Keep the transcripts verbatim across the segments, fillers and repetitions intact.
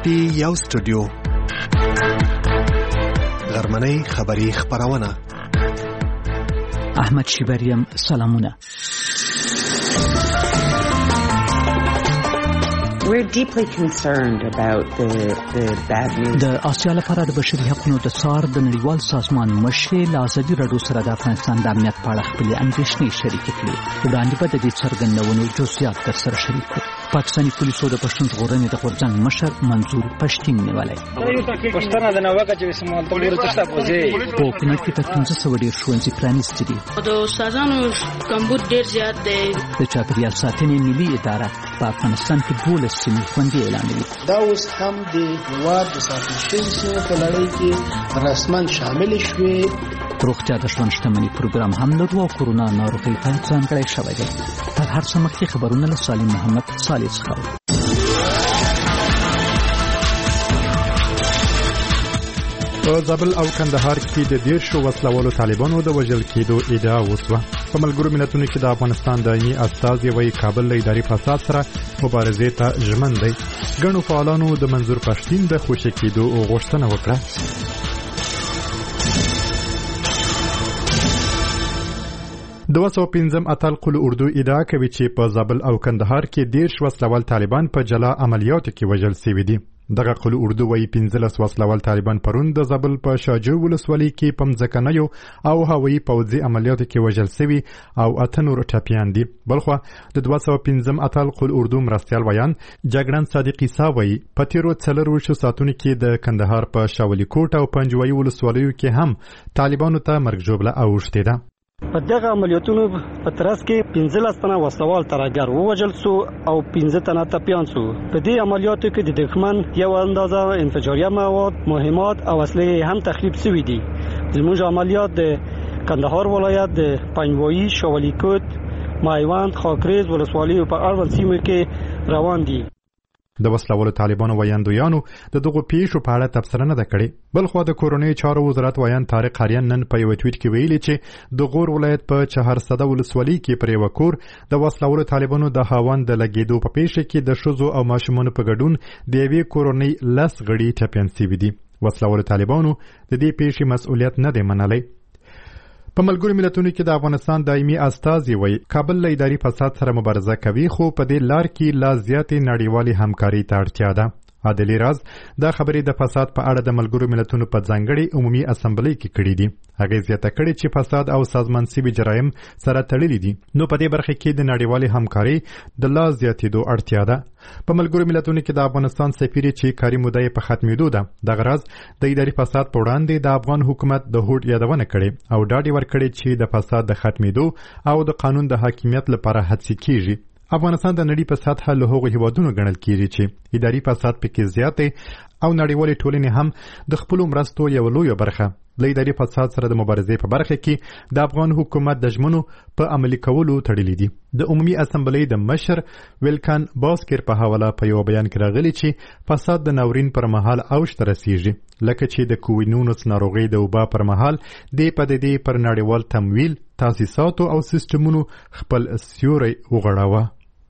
پی یو سټوډیو غرمنۍ خبری خبرونه. احمد شیبریم سلامونه. We're deeply concerned about the the bad news. د آسیا لپاره د بشري حقوقو د څار د نړیوال سازمان مشر لازمي رادیو سره د افغانستان د امنیت په اړه خپل اندېښنې شریکې کړې. وړاندې په دې څرګندونو جزئیات تر شریک کړو. پاکستاني پولیسو د پښتون ژغورنې د غورځنګ مشر منظور پښتين نیولای. پښتنه د نوګه چې سمول ټول تشتا کوزي. په کومه کې تر پنځه سوه ډیر ښوونځي پرانیستي دي. د استادانو کمبود ډیر زیات دی. د چاپیریال ساتنې ملي اداره په افغانستان کې دولس سیمې خوندي اعلانوي. دا اوس هم د هیواد د ساتل شوي سیمو په لړۍ کې رسما شامل شوي. روغتیا د ژوند شتمنۍ پروګرام هم د دوه کورونا ناروغۍ په ځانګړی شوی دی. تر هر څه مخکې خبرونه له سالم محمد صالح څخه. په زابل او کندهار کې د دیرشو وسلوالو طالبانو د وژل کېدو ادعا وسوه. په ملګرو ملتونو کې د افغانستان دایمي استازی وایي کابل له اداري فساد سره مبارزې ته ژمن دی. ګڼو فعالانو د منظور پښتين د خوشي کېدو غوښتنه وکړه. دوه سوه پنځم اتل قل اردو ادعا کوي چې په زابل او کندهار کې دیرش وسلوال طالبان په جلا عملیاتو کې وژل شوي دي. دغه قل اردو وایي پنځلس وسلوال طالبان پرون د زابل په شاجو ولسوالۍ کې په مځکنیو او هوایي پوځي عملیاتو کې وژل شوي او اته نور ټپیان دي. بلخوا د دوه سوه پنځم اتل قل اردو مرستیال ویان جګړن صادق عیسی وایي په تیرو څلرویشتو ساعتونو کې د کندهار په شاولي کوټ او پنجوایي ولسوالیو کې هم طالبانو ته مرګ ژوبله اوښتې ده. په دغه عملیاتونو په ترڅ کې پنځلس تنه وسلوال ترهګر ووژل شو او پنځه تنه ټپیان شو. په دې عملیاتو کې د دښمن یو اندازه انفجاریه مواد، مهمات او اسلحې هم تخریب شوي دي. زموږ عملیات د کندهار ولایت د پنجوایي، شاولي کوټ، مایوند، خاکریز ولسوالیو په اړوند سیمو کې روان دي. د وسلوالو طالبانو ویاندویانو د دغو پیښو په اړه تبصره نه ده کړې. بلخوا د کورنۍ چارو وزارت ویان طارق حریان نن په یو ټویټ کې ویلي چې د غور ولایت په چهارسده ولسوالۍ کې پر یو کور د وسلوالو طالبانو د هاوند د لګیدو په پیښه کې د ښځو او ماشومانو په ګډون د یوې کورنۍ لس غړي ټپیان شوي دي. وسلوالو طالبانو د دې پیښې مسؤلیت نه دی منلی. په ملګرو ملتونو کې د افغانستان دایمي استازی وایي کابل له اداري فساد سره مبارزه کوي، خو په دې لار کې لا زیاتې نړیوالې همکاري ته اړتیا ده. عادلي راز دا خبرې د فساد په اړه د ملګرو ملتونو په ځانګړي عمومي اسمبلۍ کې کړې دي. هغه زیاته کړې چې فساد او سازمان سیبي جرایم سره تړلي دي، نو په دې برخه کې د نړیوالې همکاري د لا زیاتېدو اړتیا ده. په ملګرو ملتونو کې د افغانستان سفیر چې کاري موده په ختمېدو ده، دغه راز د اداري فساد په وړاندې د افغان حکومت د هوډ یادونه کړې او ډاډ ورکړي چې د فساد د ختمېدو او د قانون د حاکمیت لپاره هڅې کیږي. افغانستان د نړۍ په سطحه له هغو هیوادونو ګڼل کیږي چې اداري فساد پکې زیات دی او نړیوالې ټولنې هم د خپلو مرستو یو لویه برخه له اداري فساد سره د مبارزې په برخه کې د افغان حکومت د ژمنو په عملي کولو تړلې دي. د عمومي اسمبلۍ د مشر ویلکان باسکر په حواله په یو بیان کې راغلي چې فساد د ناورین پر مهال اوج ته رسیږي، لکه چې د کووینونس ناروغۍ د وبا پر مهال د پدیدې پر نړیوال تمویل، تاسیساتو او سیستمونو خپل سیوری وغوړاوه.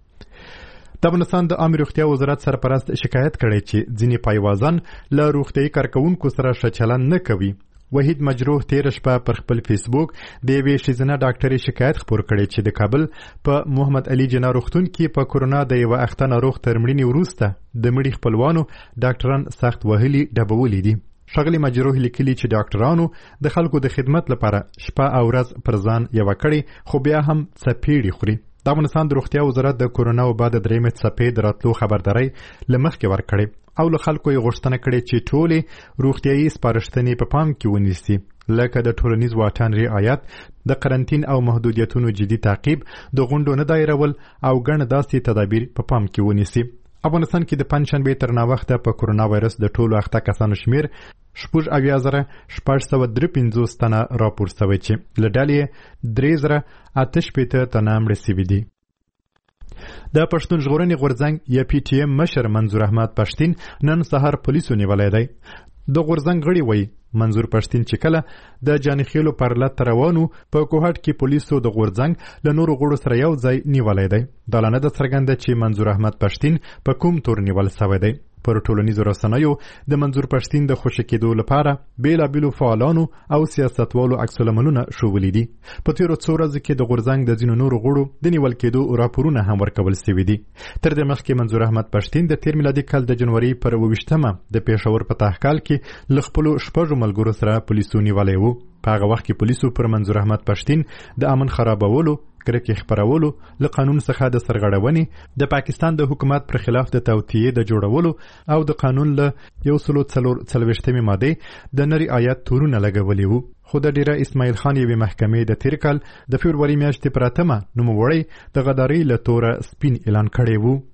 د افغانستان د عامه روغتیا وزارت سرپرست شکایت کړی چې ځینې پایوازان له روغتیایي کارکوونکو سره ښه چلند نه کوي. وحید مجروح تیر شپه پر خپل فیسبوک د یوې ښځینه ډاکټرې شکایت خپور کړی چې د کابل په محمد علي جناح روغتون کې په کورونا د یوه اخته ناروغ تر مړینې وروسته د مړي خپلوانو ډاکټران سخت وهلي ډبولي دي. ښاغلي مجروح لیکلي چې ډاکټرانو د خلکو د خدمت لپاره شپه او ورځ پر ځان یوه کړې، خو بیا هم څپېړې خوري. د افغانستان د روغتیا وزارت د کورونا وبا د درېیمې څپې د راتلو خبرداری له مخکې ورکړې او له خلکو یې غوښتنه کړې چې ټولې روغتیایي سپارښتنې په پام کې ونیسي، لکه د ټولنیز واټن رعایت، د قرنطین او محدودیتونو جدي تعقیب، د غونډو نه دایرول او ګڼ داسې تدابیر په پام کې ونیسي. افغانستان کې د پنجشنبې تر ناوخته په کورونا وایرس د ټولو اخته کسانو شمیر شپږ اویا زره شپږ سوه درې پنځوس تنه راپور شوی چې له ډلې درې زره اته شپېته تنه مړه شوي دي. د پښتون ژغورنې غورځنګ یا پی ټي ایم مشر منظور احمد پښتين نن سهار پولیسو نیولی دی. د غورځنګ غړي وایي منظور پښتين چې کله د جانخیلو پر لټ روانو په کوهټ کې پولیسو د غورځنګ له نورو غړو سره یو ځای نیولای دی. دا لانه د څرګنده چې منظور احمد پښتين په کوم تور نیول شوی دی. پر ټولنیزو رسنیو د منظور پښتین د خوشی کېدو لپاره بیلابېلو فعالانو او سیاستوالو عکس العملونه ښوولي دي. په تېرو څو ورځو کې د غورځنګ د ځینو نورو غړو د نیول کېدو راپورونه هم ورکول سوي دي. تر دې مخکې منظور احمد پښتین د تېر میلادي کال د جنوري پر اوویشتمه د پېښور په تحقال کې له خپلو شپږو ملګرو سره پولیسو نیولی و. په هغه وخت کې پولیسو پر منظور احمد پښتین د امن خرابولو، کرکې خپرولو، له قانون څخه د سرغړونې، د پاکستان د حکومت پر خلاف د توطیې د جوړولو او د قانون له یو سلو څلور څلوېښتمې مادې د نری آیات تورونه لګولي وو. خو د ډیره اسماعیل خان یوې محکمې د تیر کال د فبروري میاشتې پر اتمه نوموړی د غدارۍ له توره سپین اعلان کړی وو.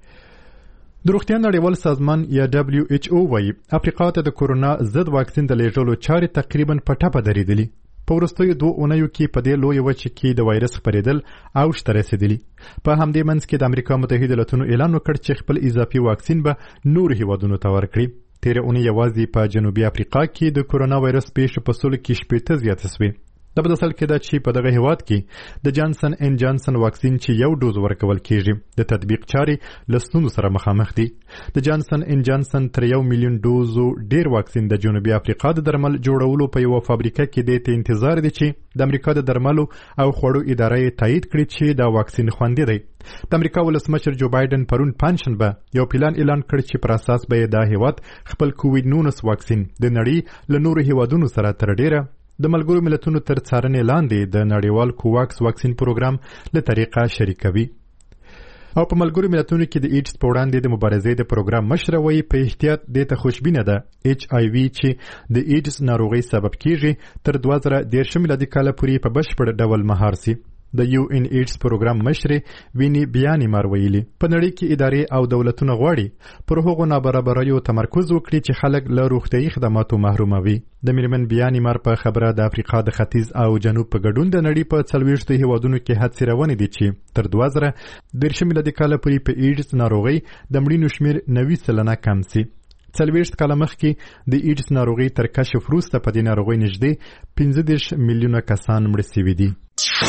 د روغتیا نړیوال سازمان یا دبلیو ایچ او وایي افریقا ته د کورونا ضد واکسین د لیږلو چارې تقریبا په ټپه درېدلي. په وروستیو دوه اونیو کې په دې لویه وچه کې د وایرس خپرېدل اوج ته رسېدلي. په همدې منځ کې د امریکا متحده ایالاتونو اعلان وکړ چې خپل اضافي واکسین به نورو هیوادونو ته ورکړي. تېره اونۍ یوازې په جنوبي افریقا کې د کورونا وایرس پیښې په سلو کې شپېته زیاته سوې. د په اصل کې دا چې په دغه هیواد کې د جانسن ان جانسن واکسین چې یو ډوز ورکول کېږي د تطبیق چارې له ستونزو سره مخامخ دي. د جانسن ان جانسن تر یو میلیون ډوزو ډیر واکسین د جنوبي افریقا د درمل جوړولو په یوه فابریکه کې د ته انتظار دی چې د امریکا د درملو او خوړو اداره یې تایید کړي چې دا واکسین خوندي دی. د امریکا ولسمشر جو بایدن پرون پنجشنبه یو پلان اعلان کړ چې پر اساس به دا هیواد خپل کووډ نولس واکسین د نړۍ له نورو هیوادونو سره تر ډیره د ملګرو ملتونو تر څارنې لاندې د نړیوال کوواکس واکسین پروګرام له طریقه شریکوي. او په ملګرو ملتونو کې د ایډز په وړاندې د مبارزې د پروګرام مشره وایي په احتیاط دې ته خوشبینه ده ایچ آی وي چې د ایډز ناروغۍ سبب کیږي تر دوه زره دېرش میلادي کاله پورې په بشپړ ډول مهار سي. د یو ان ایډز پروګرام مشرې ویني بیاني مار ویلي په نړۍ کې ادارې او دولتونه غواړي پر هغو نابرابریو تمرکز وکړي چې خلک له روغتیايي خدماتو محروموي. د میرمن بیاني مار په خبره د افریقا د ختیځ او جنوب په ګډون د نړۍ په څلوېښتو هیوادونو کې هڅې روانې دي چې تر دوه زره دېرش میلادي کاله پورې په ایډز ناروغۍ د مړینو شمېر نوي سلنه کم سي. څلوېښت کاله مخکې د ایډز ناروغۍ تر کشف وروسته په دې ناروغۍ نږدې پنځه دېرش میلیونه کسان مړه سوي دي.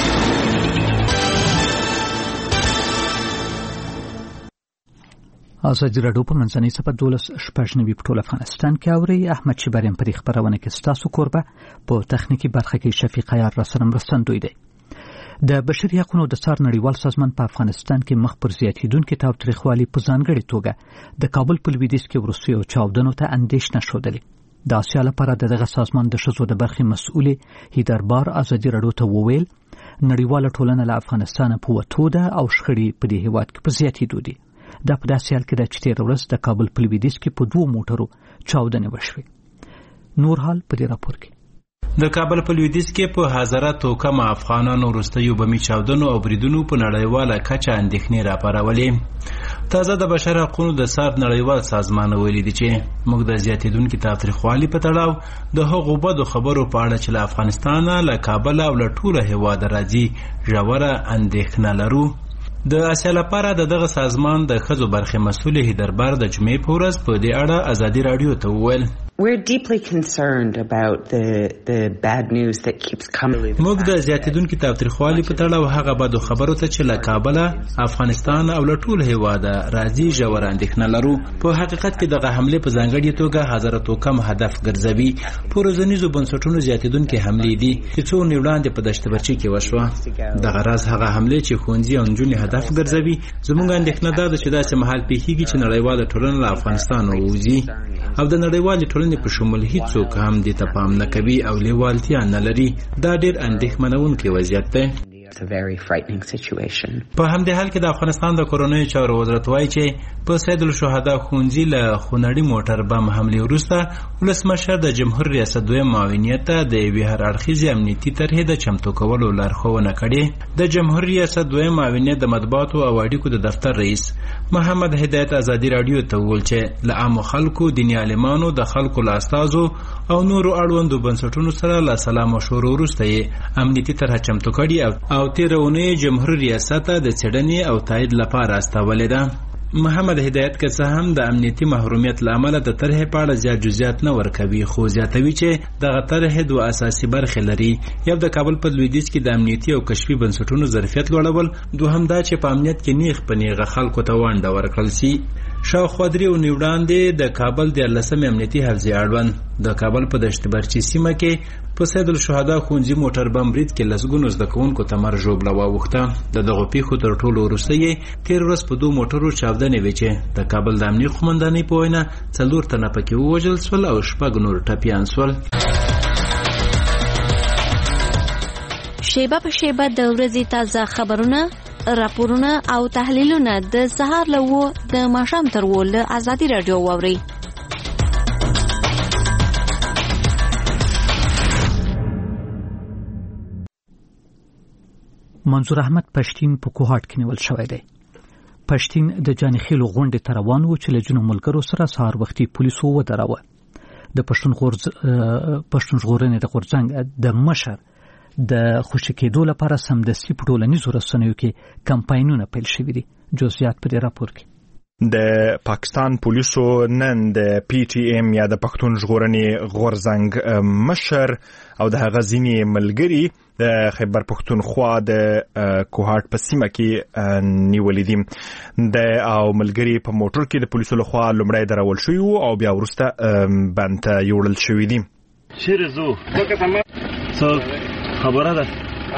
ازادي راډیو په منځنۍ سپه دولس شپږ نوي په ټول افغانستان کې اوري. احمد شبریم پر خبرونه کې ستاسو کوربه په تخنیکی برخه کې شفیق عیار را سره مرستندوی دی. د بشري حقوقو د څار نړیوال سازمان په افغانستان کې مخ پر زیاتیدونکو تاوتریخوالي په ځانګړي توګه د کابل په لویدیځ کې وروستیو چاودنو ته اندېښنه ښودلې. د آسیا لپاره دغه سازمان د ښځو د برخې مسؤلې هیدربار ازادي راډیو ته وویل نړیواله ټولنه له افغانستان په وتو ده او شخړې په دې هیواد کې په زیاتېدو دي. دا په داسې حال کې ده چې تېره ورځ د کابل په لویدیځ کې په دوو موټرو چاودنې وشوې. نور حال په دې راپور کې. د کابل په لویدیځ کې په هزاراتو کم افغانانو وروستیو بمي چاودنو او بریدونو په نړیواله کچه اندېښنې راپارولې. تازه د بشر حقوقو د سار نړیوال سازمان ویلي دي چې موږ د زیاتېدونکو تاوتریخوالي په تړاو د هغو بدو خبرو په اړه چې له افغانستانه له کابل او له ټوله هېواده راځي ژوره اندېښنه لرو. د آسیا لپاره د دغه سازمان د ښځو برخې مسؤل هیدربار د جمعې په ورځ په دې اړه ازادي راډیو ته وویل We're deeply concerned about the the bad news that keeps coming. موږ د زیاتېدونکو تاوتریخوالي په تړاو هغه بدو خبرو ته چې له کابل، افغانستان او له ټول هیواده راځي ژور اندېښنه لرو. په حقیقت کې دغه حمله په ځانګړې توګه هزاراتو کم هدف ګرځوي. په ورځنیزو بنسټونو زیاتېدونکو حملې دي چې څو ونې وړاندې په دشت برچي کې وشوه. دغه راز هغه حملې چې ښوونځي او نجونې هدف ګرځوي. زموږ اندېښنه دا ده چې داسې مهال پیښیږي چې نړیواله ټولنه له افغانستان ووځي او د نړیوالې ټولنې په شمول هیڅوک هم دې ته پام نه کوي او لیوالتیا نه لري. دا ډېر اندېښمنونکی وضعیت دی. It's a very frightening situation. په همدې حال کې د افغانستان د کورونای چارو وزارت وایي چې په سید الشهدا ښوونځي له خونړي موټر بم حملې وروسته ولسمشر د جمهور ریاست دویم معاونیت ته د یوې هر اړخیزې امنیتي طرحې د چمتو کولو لارښوونه کړې. د جمهور ریاست دویم معاونیت د مطبوعاتو او اړیکو د دفتر رئیس محمد هدایت ازادي راډیو ته وویل چې له عامو خلکو، دیني عالمانو، د خلکو له استازو او نورو اړوندو بنسټونو سره له سلام مشورو وروسته یې امنیتي طرحه چمتو کړې او تېره اونۍ جمهور ریاست ته د څېړنې او تایید لپاره استولې ده. محمد هدایت که څه هم د امنیتي محرومیت له امله د طرحې په اړه زیات جزئیات نه ورکوي، خو زیاتوي چې دغه طرحې دوه اساسي برخې لري. یو د کابل په لویدیځ کې د امنیتي او کشفي بنسټونو ظرفیت لوړول، دوهم دا چې په امنیت کې نیغ په نیغه خلکو ته ونډه ورکړل شي. شاوخوا درې اونۍ وړاندې د کابل دیارلسمې امنیتي حفظې اړوند د کابل په دشت برچي سیمه کې په سید الشهدا ښوونځي موټر بم برید کې لسګونو زده کوونکو ته مرګ ژوبله واوښته. د دغو پیښو تر ټولو وروسته یې تېره ورځ په دوو موټرو چاودنې وې چې د کابل د امنیې قومندانۍ په وینا څلور تنه پکې ووژل سول او شپږ نور ټپیان سول. شیبه په شیبه د ورځې تازه خبرونه، راپورونه او تحلیلونه د سهار له اوه د ماښام تر اوه له ازادي راډیو واورئ. منظور احمد پښتين په کوهاټ کې نیول شوی دی. پښتين د جانخیلو غونډې ته روان و چې له ځینو ملګرو سره سهار وختي پولیسو ودراوه. د پښتون غورز پښتون ژغورنې د غورځنګ د مشر د خوشی کېدو لپاره سمدستي په ټولنیزو رسنیو کې کمپاینونه پیل شوي دي. جزئیات په دې راپور کې. د پاکستان پولیسو نن د پی ټی ایم یا د پښتون ژغورنې غورځنګ مشر او د هغه ځینې ملګري د خیبر پښتونخوا د کوهاټ په سیمه کې نیولې دي. د او ملګري په موټر کې د پولیسو لخوا لومړی درول شوي او بیا وروسته بند ته یوړل شوي دي. چیرې ځو؟ څه خبره ده؟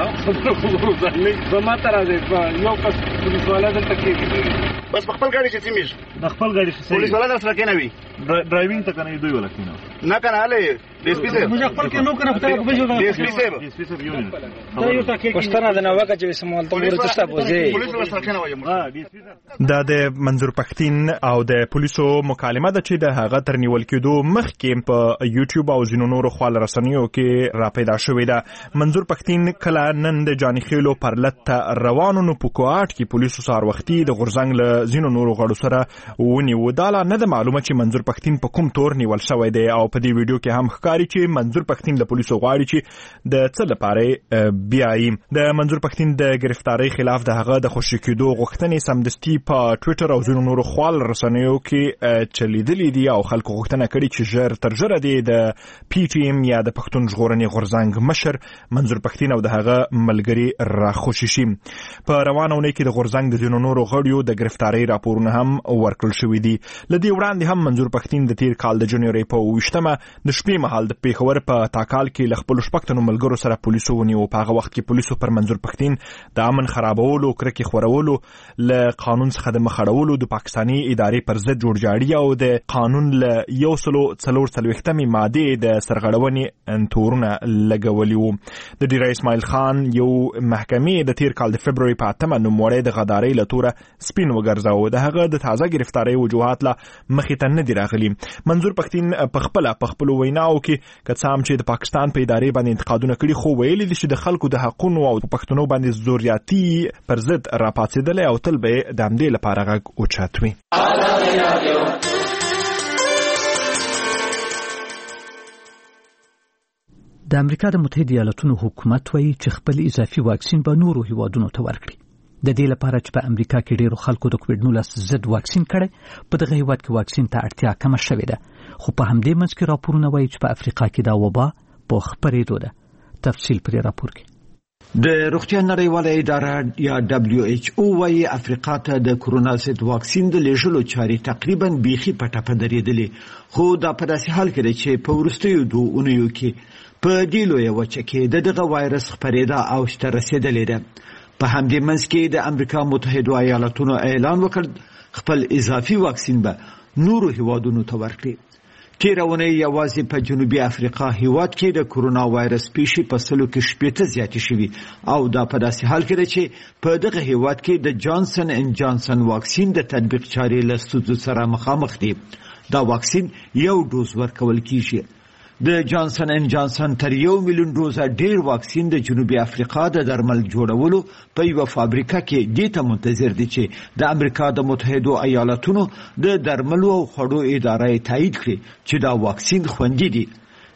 زما ته راځي یو کس پولیس والا دلته کېږي بس په خپل ګاډي چې سیمیږي د خپل ګاډي چې پولیس والا در سره کېنوي ډرایوینګ ته کنه دوی ولا کېنو نه کنه هله ډي اس پي صاحب موږ خپل کې نو کنه خدای په بجو ډي اس پي صاحب ډي اس پي صاحب یو نه دا یو تاکي پښتنه د نوګه چې سمول ته ورته شته بوزي پولیس والا سره کېنوي ها ډي اس پي صاحب دا د منظور پښتين او د پولیسو مکالمه ده چې د هغه تر نیول کېدو مخکې په یوټیوب او زینو نورو خپل رسنیو کې را پیدا شوې ده. منظور پښتين کله نن د جانخیلو پرلط روانو نو په کوهاټ کې پولیسو سهار وختي د غورځنګ له زینو نورو غړو سره ونیو. دا لا نه د معلومه چې منظور پښتين په کوم تور نیول شوی دی او په دې ویډیو کې هم ښکاري چې منظور پښتين له پولیسو غواړي چې د څه لپاره بیایي. د منظور پښتين د گرفتاری خلاف د هغه د خوشی کېدو غوښتنې سمدستي په ټوئیټر او زینو نورو خپل رسنیو کې چلیدلې دي او خلکو غوښتنه کړې چې ژر تر ژره دی د پی ټی ایم یا د پښتون ژغورنې غورځنګ مشر منظور پښتين او د هغه ملګري راخوشي شي. په روانه اونۍ کې د غورځنګ د زینو نورو غړیو د گرفتاری راپورونه هم ورکړل شوي دي. لدې وړاندې هم منظور پښتين د تیر کال د جنوري په اوویشتمه د شپې مهال د پیښور په تاکال کې له خپلو شپږ تنو ملګرو سره پولیسو ونیو. په هغه وخت کې پولیسو پر منظور پښتين د امن خرابولو، کرکې خورولو، له قانون څخه د مخ اړولو، د پاکستاني ادارې پر ضد جوړجاړي او د قانون له یو سلو څلور څلوېښتمې مادې د سرغړونې تورونه لګولي وو. د ډیره اسماعیل خان یو محکمې د تیر کال د فبروري په اتمه نوموړی د غدارۍ له توره سپین وګرځاوه. د هغه د تازه گرفتاری وجوهات لا مخې ته نه دي راغلي. منظور پښتين په خپله په خپلو ویناو کې که څه هم چې د پاکستان په ادارې باندې انتقادونه کړي خو ویلي دي چې د خلکو د حقونو او پښتنو باندې زوریاتي پر ضد راپاڅېدلی او تل به یې د همدې لپاره غږ اوچت وي. د امریکا د متحده ایالاتونو حکومت وایي چې خپل اضافي واکسین به نورو هیوادونو ته ورکړي. د دې لپاره چې په امریکا کې ډیرو خلکو د کووډ نولس ضد واکسین کړي، په دغه هیواد کې واکسین ته اړتیا کمه شوې ده. خو په همدې منځ کې راپورونه وایي چې په افریقا کې دا وبا په خپرېدو ده. تفصیل پر راپور کې. د روغتیا نړیواله اداره یا دبلیو ایچ او وايي افریقا ته د کرونا ضد واکسین د لیږلو چارې تقریبا بیخي په ټپه درېدلې. خو دا په داسې حال کې ده چې په وروستیو دوه اونیو کې په دې لویه وچه کې د دغه وایرس خپرېدا اوج ته رسېدلې ده. په همدې منځ کې د امریکا متحده ایالاتونو اعلان وکړ خپل اضافي واکسین به نورو هیوادونو ته ورکړي. تېره اونۍ یوازې په جنوبي افریقا هیواد کې د کرونا وایرس پیښې په سلو کې شپېته زیاتې شوي او دا په داسې حال کې ده چې په دغه هیواد کې د جانسن ان جانسن واکسین د تطبیق چارې له ستونزو سره مخامخ دي. دا واکسین یو ډوز ورکول کیږي. د جانسن ان جانسن تر یو میلیون ډوزه ډیر واکسین د جنوبي افریقا د درمل جوړولو په یو فابریکه کې دې ته منتظر دي چې د امریکا د متحده ایالاتونو د درملو او خوړو ادارې تایید کړي چې دا واکسین خوندي دي.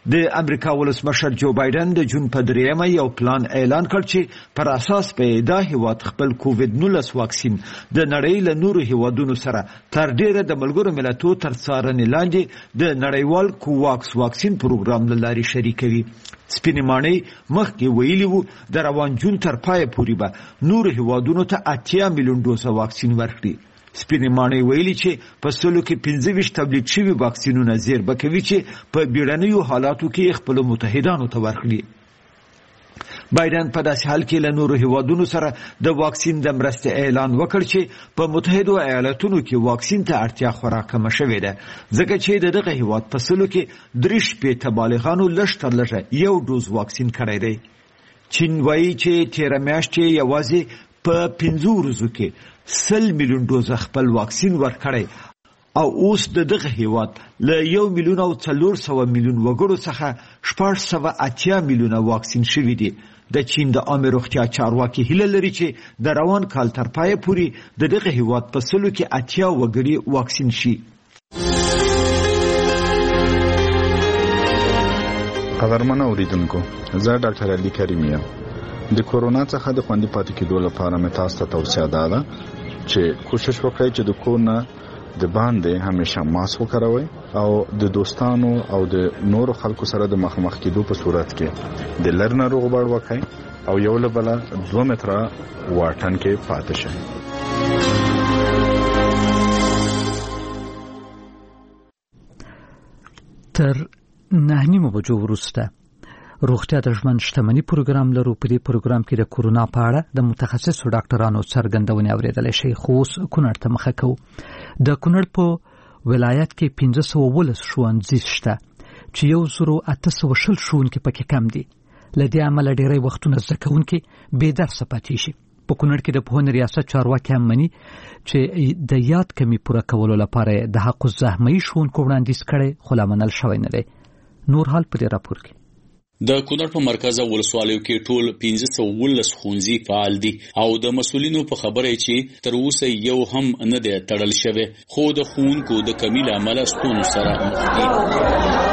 د امریکا ولسمشر جو بایدن د جون په دریمه یو پلان اعلان کړ چې پر اساس په دا هیواد خپل کووډ نولس واکسین د نړۍ له نورو هیوادونو سره تر ډیره د ملګرو ملتونو تر څارنې لاندې د نړیوال کوواکس واکسین پروګرام له لارې شریکوي. سپینې ماڼۍ مخکې ویلي وو د روان جون تر پایه پورې به نورو هیوادونو ته اتیا میلیون ډوزه واکسین ورکړي. سپینې ماڼۍ ویلي چې په سلو کې پنځه ویشت تولید شوي واکسینونه زیربه کوي چې په بیړنیو حالاتو کې خپلو متحدانو ته ورکړي. بایدن په داسې حال کې له نورو هیوادونو سره د واکسین د مرستې اعلان وکړ چې په متحدو ایالتونو کې واکسین ته اړتیا خورا کمه شوې ده ځکه چې د دغه هیواد په سلو کې درې شپېته بالغانو لږ تر لږه یو ډوز واکسین کړی دی. چین وایي چې تېره میاشت یې یوازې په پنځو ورځو کې سل میلیون ډوزه خپل واکسین ورکړی او اوس د دغه هیواد له یو میلیون او څلور سوه میلیون وګړو څخه شپږ سوه اتیا میلیونه واکسین شوي دي. د چین د عامه روغتیا چارواکي هیله لري چې د روان کال تر پایه پورې د دغه هیواد په سلو کې اتیا وګړي واکسین شي. قدرمنو اوریدونکو، زه ډاکټر علي کریم یم. د کورونا څخه د خوندي پاتې کېدو لپاره مې تاسو ته توصیه ده چې کوشش وکړئ چې د کور نه د باندې همیشه ماسک وکاروئ او د دوستانو او د نورو خلکو سره د مخامخ کېدو په صورت کې د لرې ناروغ باړ وکړئ او یو له بله دوه متره واټن کې پاتې شئ. تر نه نیمو بجو وروسته روغتیا د ژوند شتمنۍ پروګرام لرو. په دې پروګرام کې د کورونا په اړه د متخصصو ډاکټرانو څرګندونې اورېدلی شئ. خو اوس کونړ ته مخه کوو. د کونړ په ولایت کې پنځه سوه ولس ښوونځي شته چې یو زرو اته سوه شل ښوونکي پکې کم دي. له دې امله ډېری وختونه زده کوونکي بې درسه پاتې شي. په کونړ کې د پوهنې ریاست چارواکي هم مني چې د یاد کمي پوره کولو لپاره د حق الزحمه ښوونکو وړاندیز کړی، خو لا منل شوی نه دی. نور حال په دې راپور کې. د کونړ په مرکزه ولسوالیو کې ټول پنځه سوه ولس ښوونځي فعال دي او د مسؤلینو په خبره چې تر اوسه یو هم نه دی تړل شوی، خو د ښوونکو د کمی له امله ستونزو سره مخ دي.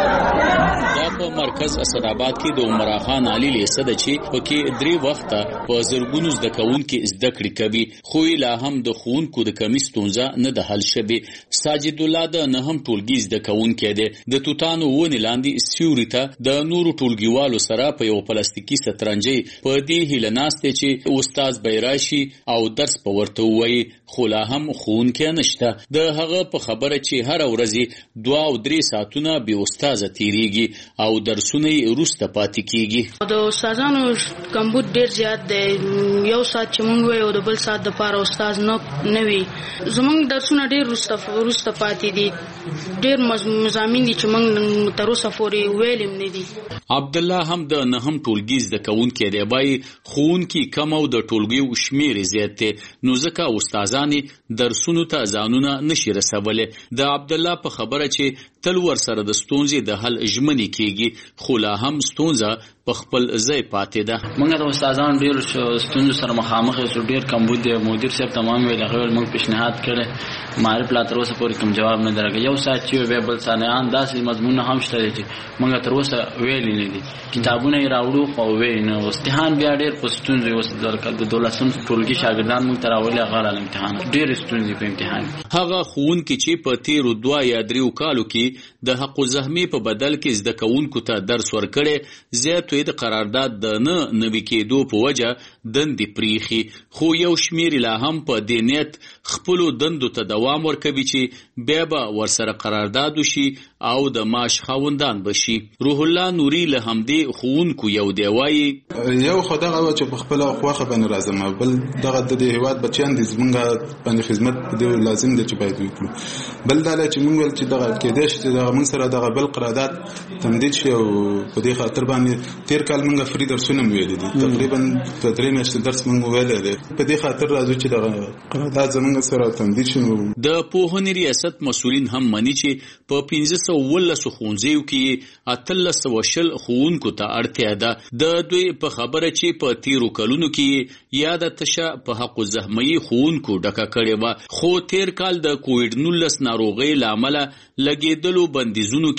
دا په مرکز اسداباد کې د عمرا خان علي لیسه ده چې پکې درې وخته په زرګونو زده کوونکي زده کړې کوي، خو لا هم د ښوونکو د کمی ستونزه نه ده حل شوې. ساجد الله د نهم ټولګي زده کوونکی دی. د توتانو ونې لاندې سیوري ته د نورو ټولګیوالو سره په یو پلاستیکي سترنجۍ په دې هیله ناست دی چې استاد به راشي او درس په ورته ووایي، خو لا هم ښوونکی نشته. د هغه په خبره چې هره ورځ دوه او درې ساعتونه بې استاده تیریږي او درسونه یې وروسته پاتې کیږي. د استادانو کمبود ډېر زیات دی. یو ساعت چې موږ وایو او د بل ساعت دپاره استاد نه وي. زموږ درسونه ډېر وروسته پاتې دي. ډېر مضامین دي چې موږ تر اوسه پورې ویلي هم نه دي. عبدالله هم د نهم ټولګي زده کوونکی دی. وایي ښوونکي کم او د ټولګیو شمېر زیات دی، نو ځکه استادان درسونو ته ځانونه نشي رسولی. د عبدالله په خبره چې تل ورسره د ستونزې د حل ژمنې کېږي، خو لا هم ستونزه په خپل ځای پاتې ده. موږ د استادانو ډېر ستونزو سره مخامخ یو، ډېر کمبود دی. مدیر صاحب تمام ویل، هغه ویل موږ پیشنهاد کړی، معرف لا تر اوسه پورې کوم جواب نه دی راغلی. یو ساعت چې بیا بل ثانیان داسې مضمونونه هم شته دي چې موږ تر اوسه ویلي نه دي. کتابونه یې راوړو خو ویلي نه. امتحان بیا ډېر په ستونزو اوس د دولسم ټولګي شاګردان موږ ته راولي، هغه راغله امتحان ډېرې ستونزې په امتحان. هغه ښوونکي چې په تېرو دوه یا دریو کالو کې د حق الزحمې په بدل کې زده کوونکو ته درس ورکړی، زیاتو یې د قرارداد د نه نوي کېدو په وجه دندې پریښي، خو یو شمېر لا هم په دې نیت خپلو دندو ته دوام ورکوي چې بیا به ورسره قرارداد وشي او د معاش خاوندان بشي. روح الله نوري له همدې ښوونکو یو دی. وایي یو خو دغه و چې په خپله خواښه باندې راځم، بل دغه د دې هېواد بچیان دي، زمونږ باندې خدمت په دې لازم دی چې باید وکړو. بل دا چې مونږ ویل چې دغه کېدای شي چې دغه مونږ سره دغه بل قرارداد تمدید شي او په دې خاطر باندې تېر کال مونږ فري درسونه مو ویلي دي، تقریبا په درې میاشتې درس مونږ ویلی دی. په دې خاطر راځو چې دغه قرارداد زمونږ سره تمدید شي. د پوهنې ریاست مسؤلین هم مني چې په پنځه سوه اوولسو ښوونځیو کې اتلس سوه شل ښوونکو ته اړتیا ده. د دوی په خبره چې په تېرو کلونو کې یاده تشه په حق الزحمې ښوونکو ډکه کړې وه، خو تېر کال د کووډ نولس ناروغۍ له امله لګېدلو بندیزونو کې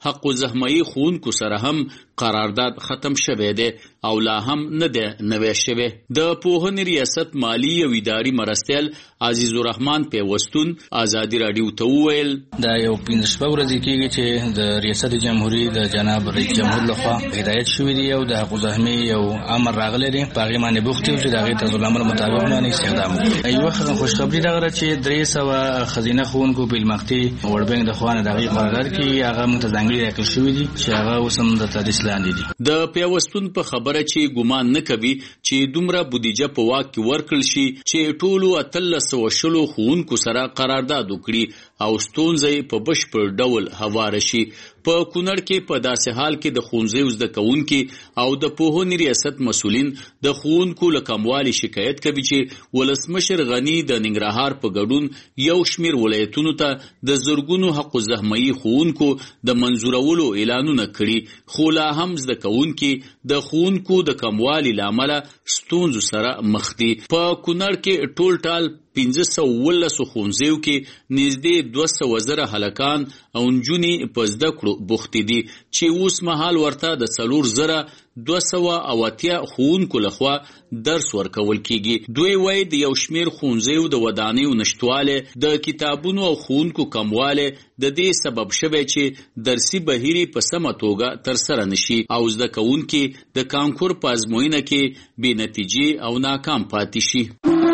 حق الزحمي ښوونکو سره هم قرارداد ختم شوی دی او لا هم نه دی نوی شوی. د پوهنې ریاست مالی او اداري مرستیال عزیز الرحمن پیوستون ازادي رادیو ته وویل دا یو پنځه شپږ ورځې کېږي چې د ریاست جمهوریت د جناب رئیس جمهور لخوا هدایت شوی دی او د حق الزحمي یو امر راغلی دی په هغې باندې بوخت یو چې د هغې طرز العمل مطابق باندې استخدام وکړي. یوه خوشخبري دغه چې درې سوه ښځینه ښوونکو بالمختي وړبنګ د خوا نه د هغې قرارداد کې هغه موږ ته ځانګړي راکړل شوي دي چې هغه اوس هم د تدریس لاندې دي. د پیوستون په خبره چې ګمان نه کوي چې دومره بودیجه په واک کې ورکړل شي چې ټولو اتلس سوه شلو ښوونکو سره قرارداد وکړي او ستونزې په بشپړ ډول هواره شي. په کونړ کې په داسې حال کې د ښوونځیو زده کوونکي او د پوهنې ریاست مسؤلین د ښوونکو له کموالي شکایت کوي چې ولسمشر غني د ننګرهار په ګډون یو شمېر ولایتونو ته د زرګونو حق الزحمي ښوونکو د منظورولو اعلانونه کړي، خو لا هم زده کوونکي د ښوونکو د کموالي له امله ستونزو سره مخ دي. په کونړ کې ټول ټال پنځه سوه اوولسو ښوونځیو کې نږدې دوه سوه زره هلکان او نجونې په زده کړو بوختې دي چې اوس مهال ورته د څلور زره دوه سوه او اتیا ښوونکو لخوا درس ورکول کیږي. دوی وایي د یو شمېر ښوونځیو د ودانیو نشتوالی، د کتابونو او ښوونکو کموالی د دې سبب شوی چې درسي بهیر په سمه توګه ترسره نشي او زده کوونکي د کانکور په ازموینه کې بې نتیجې او ناکام پاتې شي.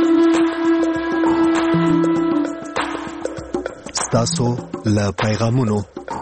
ستاسو له پیغامونو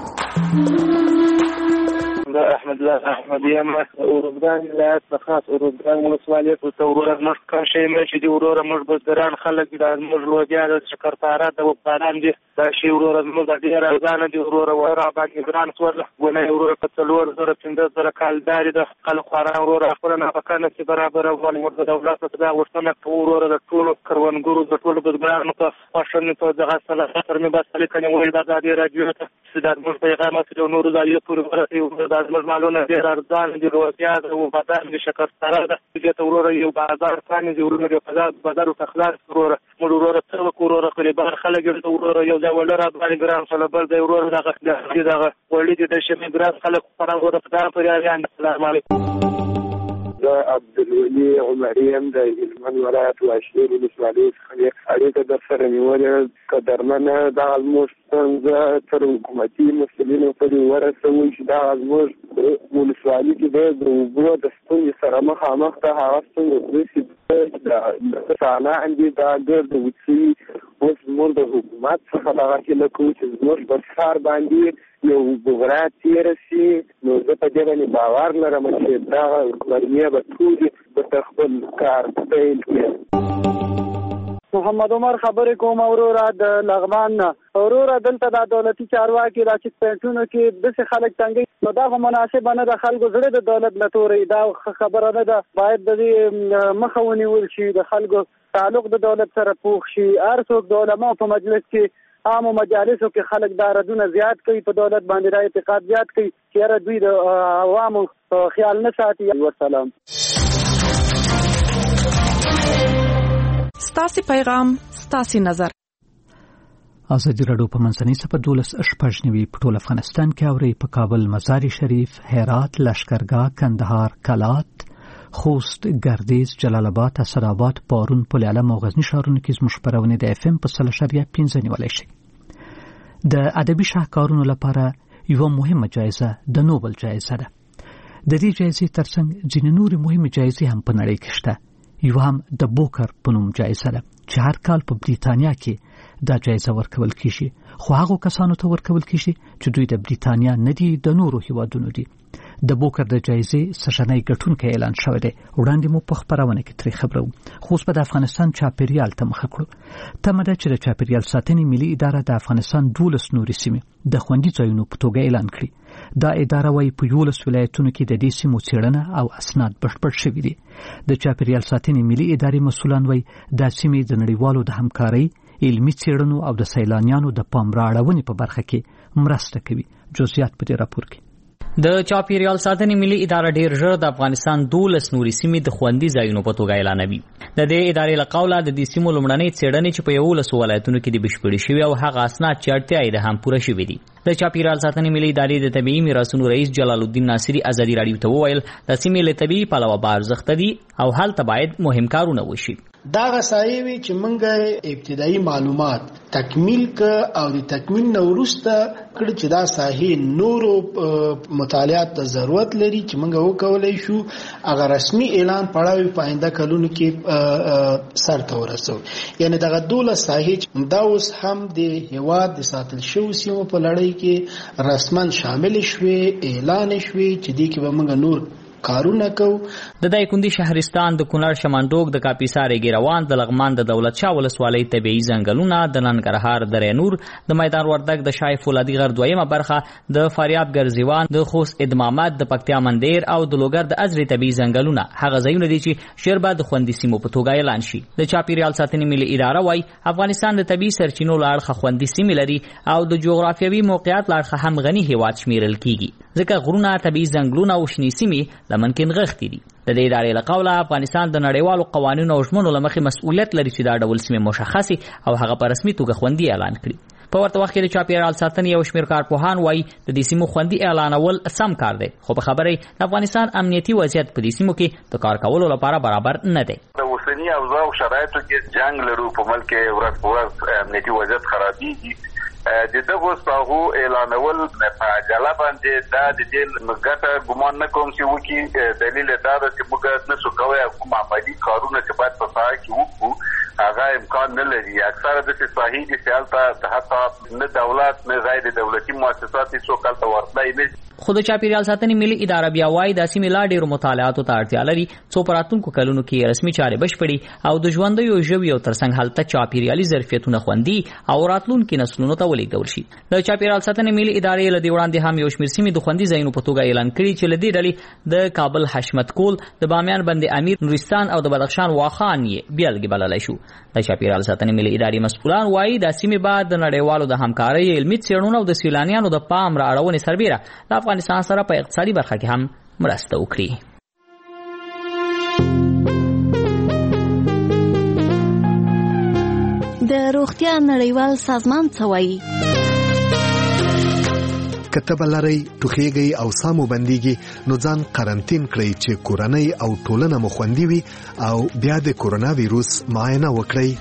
دا احمد الله احمد یم اورودان ولایت څخه اورودان ولسوالۍ ته وروره موږ کوم شی مې چې دی وروره موږ بزګران خلک دا موږ لوبیا د شکرپاره د وپاران دي دا شی وروره موږ ډېر ارزانه دي وروره ورا باندې ګران سور ونه وروره په څلور زره پنځه زره کالداري د خلک خورا وروره خپل نه پکانه چې برابر ول ورته دولت ته دا ورته وروره د ټولو کروندګرو د ټولو بزګرانو په خوښنه په دغه سره خطر مې بس لیکنه ویل دا د راډیو ته سیدات موږ پیغامات د نورو ځایو پورې ورته د مالونه ډېر ارزان دي روزیا او بدل د شکرپاره ده چې ته وروره یو بازار ثاني دی وروره په بازار او خلاص وروره موږ وروره څو وروره کلی بار خلک وروره یو ځای ولر باندې ګرام سره بل دی وروره دغه دغه ولې د شمه ګرام خلک خورا وروره په دغه پریان. السلام علیکم. دا عبدالولي عمریم د هلمند ولایت واشیر ولسوالۍ څخه اړیکه در سره نیولې که درمنه دغه زموږ ستونزه تر حکومتي مسؤلینو پورې ورسوي چې دغه زموږ ولسوالۍ کې دی د اوبو د ستونزې سره مخامخ ده. هغه ستونزه چې د صحنه اندي دا ګرد وڅي اوس زموږ د حکومت څخه دغه هیله کوو چې زموږ په ښار باندې یو بغرا تېره شي. نو زه په دې باندې باور لرم چې دغه مرمۍ به ټولې به خپل کار پیل کړي. محمد عمر خبرې کوم وروره د لغمان نه. وروره دلته د دولتي چارواکي د چیک پوینټونو کې داسې خلک تنګي نو دا خو مناسبه نه ده. خلکو زړه د دولت له تورې دا خبره نه ده. باید د دې مخه ونیول شي، د خلکو تعلق د دولت سره پوخ شي. هر څوک د علماو په مجلس کې عامو مجالسو کې خلک دا ردونه زیات کوي، په دولت باندې دا اعتقاد زیات کوي چې یاره دوی د عوامو خیال نه ساتي. والسلام. ستاسې پیغام ستاسې نظر. ازادي راډیو په منځنۍ صفحه دولس شپږ نوي په ټول افغانستان کې اوري. په کابل، مزار شریف، هرات، لشکرګاه، کندهار، کلات، خوست، گردیز، جلال آباد، اسداباد، پارون، پل علم او غزنی ښارونو کې زموږ خپرونه د اف ام په سل اشاریه پنځه نیولای شي. د ادبي شاهکارونو لپاره یو مهمه جایزه د نوبل جایزه ده. د دې جایزې ترڅنګ ځینې نورې مهمې جایزې هم په نړۍ کې شته. یو هم د بوکر په نوم جایزه ده چې هر کال په بریتانیا کې دا جایزه ورکول کیږي، خو هغو کسانو ته ورکول کیږي چې دوی د بریتانیا نه دي، د نورو هیوادونو دي. د بوکر د جایزې سشنۍ ګټونکی اعلان شوی دی. وړاندې مو په خپرونه کې ترې خبرو. خو اوس به د افغانستان چاپیریال ته مخه کړو. تمه ده چې د چاپیریال ساتنې ملي اداره د افغانستان دولس نورې سیمې د خوندي ځایونو په توګه اعلان کړي. دا اداره وايي په یولس ولایتونو کې د دې سیمو څېړنه او اسناد بشپړ شوي دي. د چاپیریال ساتنې ملي ادارې مسؤلان وايي دا سیمې د نړیوالو د همکارۍ، علمي څېړنو او د سیلانیانو د پام رااړونې په برخه کې مرسته کوي. جزئیات په دې راپور کې. د چاپیریال ساتنې ملي اداره ډیر ژر د افغانستان دولس نوري سیمې د خوندي ځایونو په توګه اعلانوي. د دې ادارې له قوله د دې سیمو لومړنۍ څېړنې چې په یولسو ولایتونو کې د بشپړې شوي او هغه اسناد چې اړتیا یې ده هم پوره شوي دي. د چاپیریال ساتنې ملي ادارې د طبیعي میراثونو رئیس جلال الدین ناصری ازادي راډیو ته وویل د سیمې له طبیعي پلوه بارزښته دي او هلته باید مهم کارونه وشي. دا غسایي وی چې موږ ابتدایي معلومات تکمیل ک او د تکمیل نو وروسته کړ چې دا ساحې نورو مطالعات ته ضرورت لري چې موږ وکولای شو هغه رسمي اعلان پړاوي په آینده کلونو کې سر ته ورسو. یعنی دغه دوله ساحې دا اوس هم د هیواد د ساتل شو سیمو په لړۍ کې رسمن شامل شوي اعلان شوي چې دې کې به موږ نور کارونه کو. د دایکندي شهرستان د کونړ شمندوق د کاپیسار ګیروان د لغمان د دولت شاه ولسوالۍ طبيعي ځنګلونه د ننګرهار درې نور د میدان وردګ د شای فولادي غر دویمه برخه د فاریاب ګرځیوان د خوست ادمامات د پکتیا مندیر او د لوګر د ازري طبيعي ځنګلونه هغه ځایونه دي چې شربا د خوندي سیمو په توګه اعلان شي. د چاپیریال ساتنې ملي اداره وايي افغانستان د طبيعي سرچینو لاړخه خوندي سیمې لري او د جغرافیوي موقعیت لاړخه هم غني هیواد شمیرل کیږي ځکه غرونه طبيعي ځنګلونه او شنې سیمې لمنکن غښتې دي. د دې ادارې له قوله افغانستان د نړیوالو قوانینو او ژمنو له مخې مسؤلیت لري چې دا ډول سیمې مشخصي او هغه په رسمي توګه خوندي اعلان کړي. په ورته وخت کې د چاپیریال ساتنې یو شمېر کارپوهان وایي د دې سیمو خوندي اعلانول سم کار دی خو په خبره د افغانستان امنیتي وضعیت په دې سیمو کې د کار کولو لپاره برابر نه دی. د اوسني اوضاع او شرایطو کې جنگ لرو په ملک کې ورځ په ورځ امنیتي وضعیت خرابېږي. د دغه ساحو اعلانول په عجله باندې دا د دې مګټه ګمان نه کوم چې وکي دلیل دا ده چې موږ نه شو کوی کوم عملي کارونه چې باید په ساحه کې وکړو هغه امکان نه لري. اکثره د ساحې د سیالته حتی نه دولت نه غیر دولتي مؤسسات هیڅوک هلته ورتلی نه. خو د چاپیریال ساتنې ملي اداره بیا وایي دا سیمې لا ډېرو مطالعاتو ته اړتیا لري څو په راتلونکو کلونو کې رسمي چارې بشپړي او د ژوندیو ژویو ترڅنګ هلته چاپیریالي ظرفیتونه خوندي او راتلونکي نسلونو ته ولېږدول شي. د چاپیریال ساتنې ملي ادارې له دې وړاندې هم یو شمېر سیمې د خوندي ځایونو په توګه اعلان کړي چې له دې ډلې د کابل حشمت کول د بامیان بند امیر نورستان او د بدخشان واخان یې بیلګې بللی شو. د چاپیریال ساتنې ملي ادارې مسؤلان وایي دا سیمې بعد د نړیوالو د همکارۍ علمي څېړنو او د سیلانیانو د پام رااړونې سربیره د افغانستان سره په اقتصادي برخه کې هم مرسته وکړي. د روغتیا نړیوال سازمان څه وایي؟ کتب لري ټوخیږي او سامو بنديږي نو ځان قرنټین کړئ چې کورنۍ او ټولنه مو خوندي وي او بیا د کورونا وایروس معاینه وکړئ.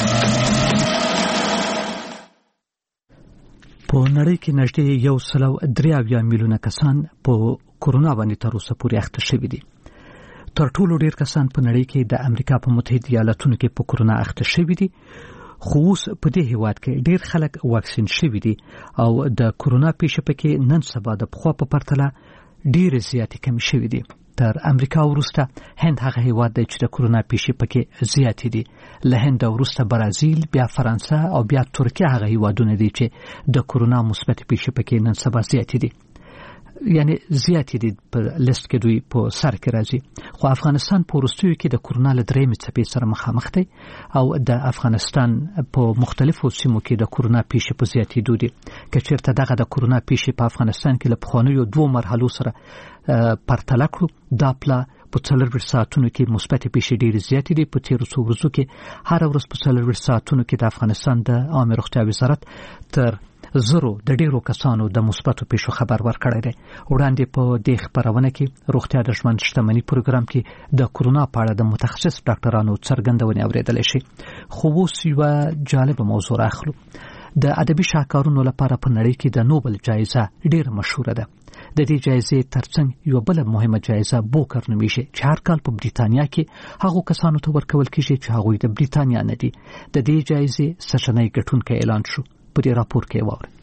په نړۍ کې نږدې یو سل او درې اویا میلیونه کسان په کورونا باندې تر اوسه پورې اخته شوي دي. تر ټولو ډېر کسان په نړۍ کې د امریکا په متحده ایالاتونو کې په کورونا اخته شوي دي خو اوس په دې هیواد کې ډېر خلک واکسین شوي دي او د کورونا پیښې پکې نن سبا د پخوا په پرتله ډېرې زیاتې کمې شوي دي. تر امریکا وروسته هند هغه هیواد دی چې د کورونا پیښې پکې زیاتې دي. له هند وروسته برازیل بیا فرانسه او بیا ترکیه هغه هیوادونه دي چې د کورونا مثبت پیښې پکې نن سبا زیاتې دي. یعنی زیاتې دي په لیست کې دوی په سر کې راځي. خو افغانستان په وروستیو کې د کورونا له درېیمې څپې سره مخامخ دی او د افغانستان په مختلفو سیمو کې د کورونا پیښې په زیاتېدو دي. که چېرته دغه د کورونا پیښې په افغانستان کې له پخوانیو دوو مرحلو سره پرتله کړو دا پله په څلرویشت ساعتونو کې مثبت پیښې ډېرې زیاتې دي. په تېرو څو ورځو کې هره ورځ په څلرویشت ساعتونو کې د افغانستان د عامې روغتیا وزارت تر زرو د ډیرو کسانو د مثبتو پیښو خبر ورکړی دی. وړاندې په دې خبرونه کې روغتیا د ژوند شتمنۍ پروګرام کې د کورونا په اړه د متخصص ډاکټرانو څرګندونې اورېدلی شي. خو اوس یوه جالبه موضوع راخلو. د ادبي شاهکارونو لپاره په نړۍ کې د نوبل جایزه ډېره مشهوره ده. د دې جایزې ترڅنګ یوه بله مهمه جایزه بوکر نومیږي چې هر کال په بریتانیا کې هغو کسانو ته ورکول کېږي چې هغوی د بریتانیا نه دي. د دې جایزې سږنی ګټونکی اعلان شو. په دې راپور کې واورئ.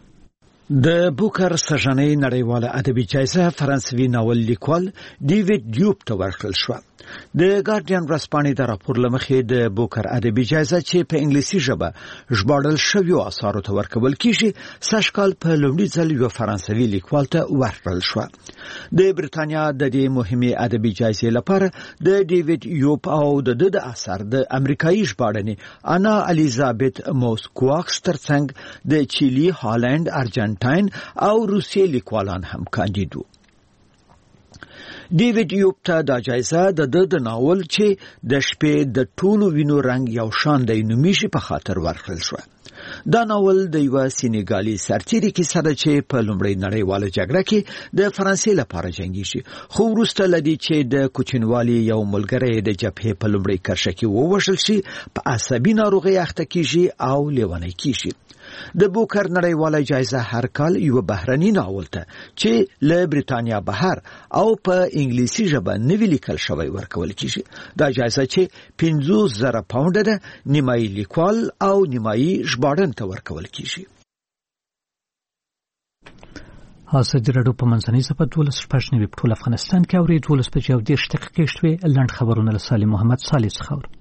د بوکر سږنۍ نړیواله ادبي جایزه فرانسوي ناول لیکوال ډیوډ ډیوب ته ورکړل شوه. د ګارډین ورځپاڼې د راپور له مخې د بوکر ادبي جایزه چې په انګلیسي ژبه ژباړل شویو اثارو ته ورکول کیږي سږ کال په لومړي ځل یو فرانسوي لیکوال ته ورکړل شوه. د بریتانیا د دې مهمې ادبي جایزې لپاره د ډیوډ ډیوب او د ده د اثر د امریکایي ژباړنې انا الیزابت موسکواکس ترڅنګ د چیلي، هالند، ارجنټاین او روسیې لیکوالان هم کاندید وو. ډیوډ یوب ته دا جایزه د د ناول چې د شپې د ټولو وینو رنگ یو شان دی نومیږي په خاطر ورکړل شو. دا ناول د یو سینګالي سرتیري کیسه ده چې په لومړۍ نړیواله جګړه کې د فرانسې لپاره جنگیږي، خو وروسته لدی چې د کوچنوالي یو ملګری د جبهې په لومړۍ کرښه کې ووژل شي، په عصبي ناروغي اخته کیږي او لیونی کیږي. د بوکر نړیواله جایزه هر کال یو بهرني ناول ته چې له بریتانیا بهر او په انګلیسي ژبه نوی لیکل شوی ورکول کیږي. دا جایزه چې پنځوس زره پاونډ ده، نیمایي لیکوال او نیمایي ژباړن ته ورکول کیږي. ازادي راډیو په منځنۍ صفحه دولس شپږ نوي په ټول افغانستان کې اوري دولس بجې او دېرش دقیقې شوې. لنډ خبرونه له سالم محمد صالح څخه.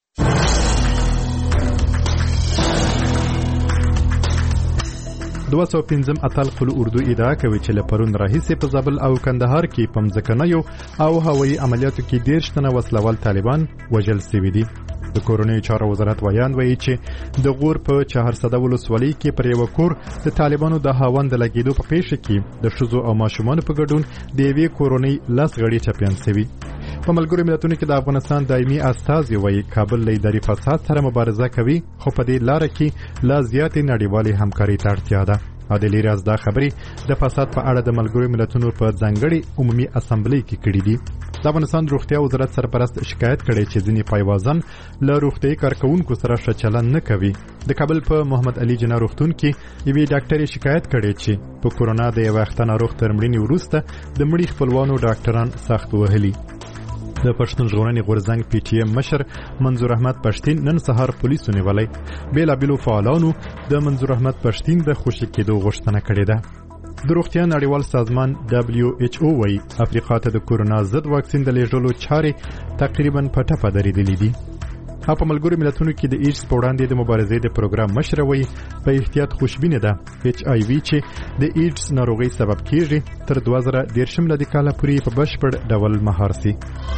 دوه سوه پنځم اتل قل اردو ادعا کوي چې له پرون راهیسې په زابل او کندهار کې په مځکنیو او هوایي عملیاتو کې دېرش تنه وسلوال طالبان وژل شوي دي. د کورنیو چارو وزارت ویان وایي چې د غور په چهارسده ولسوالۍ کې پر یو کور د طالبانو د هاوند لګیدو په پیښه کې د ښځو او ماشومانو په ګډون د یوې کورنۍ لس غړي ټپیان شوي. په ملګرو ملتونو کې د افغانستان دایمي استازي وایي کابل له اداري فساد سره مبارزه کوي، خو په دې لاره کې لا زیاتې نړیوالې همکاري ته اړتیا ده. عادلي راز دا خبرې د فساد په اړه د ملګرو ملتونو په ځانګړي عمومي اسامبلۍ کې کړې دي. د افغانستان روغتیا وزارت سرپرست شکایت کړی چې ځینې پایوازان له روغتیايي کارکوونکو سره ښه چلند نه کوي. د کابل په محمد علي جناح روغتون کې یوې ډاکټرې شکایت کړی چې په کورونا د یو وخت ناروغ تر مړینې وروسته د مړي خپلوانو ډاکټران سخت وهلي. د پښتون ژغورنې غورځنګ پی ټی ایم مشر منظور احمد پښتین نن سهار پولیسو نیولی. بیلابیلو فعالانو د منظور احمد پښتین د خوشي کېدو غوښتنه کړې ده. د روغتیا نړیوال سازمان دبلیو ایچ او وايي افریقا ته د کورونا ضد واکسین د لیږلو چارې تقریبا په ټپه درېدلې دي. او په ملګرو ملتونو کې د ایډز په وړاندې د مبارزې د پروګرام مشر وایي په احتیاط خوشبینه ده ایچ آی وي چې د ایډز ناروغۍ سبب کیږي تر دوه زره دېرش میلادي کال پورې په بشپړ ډول مهار سي.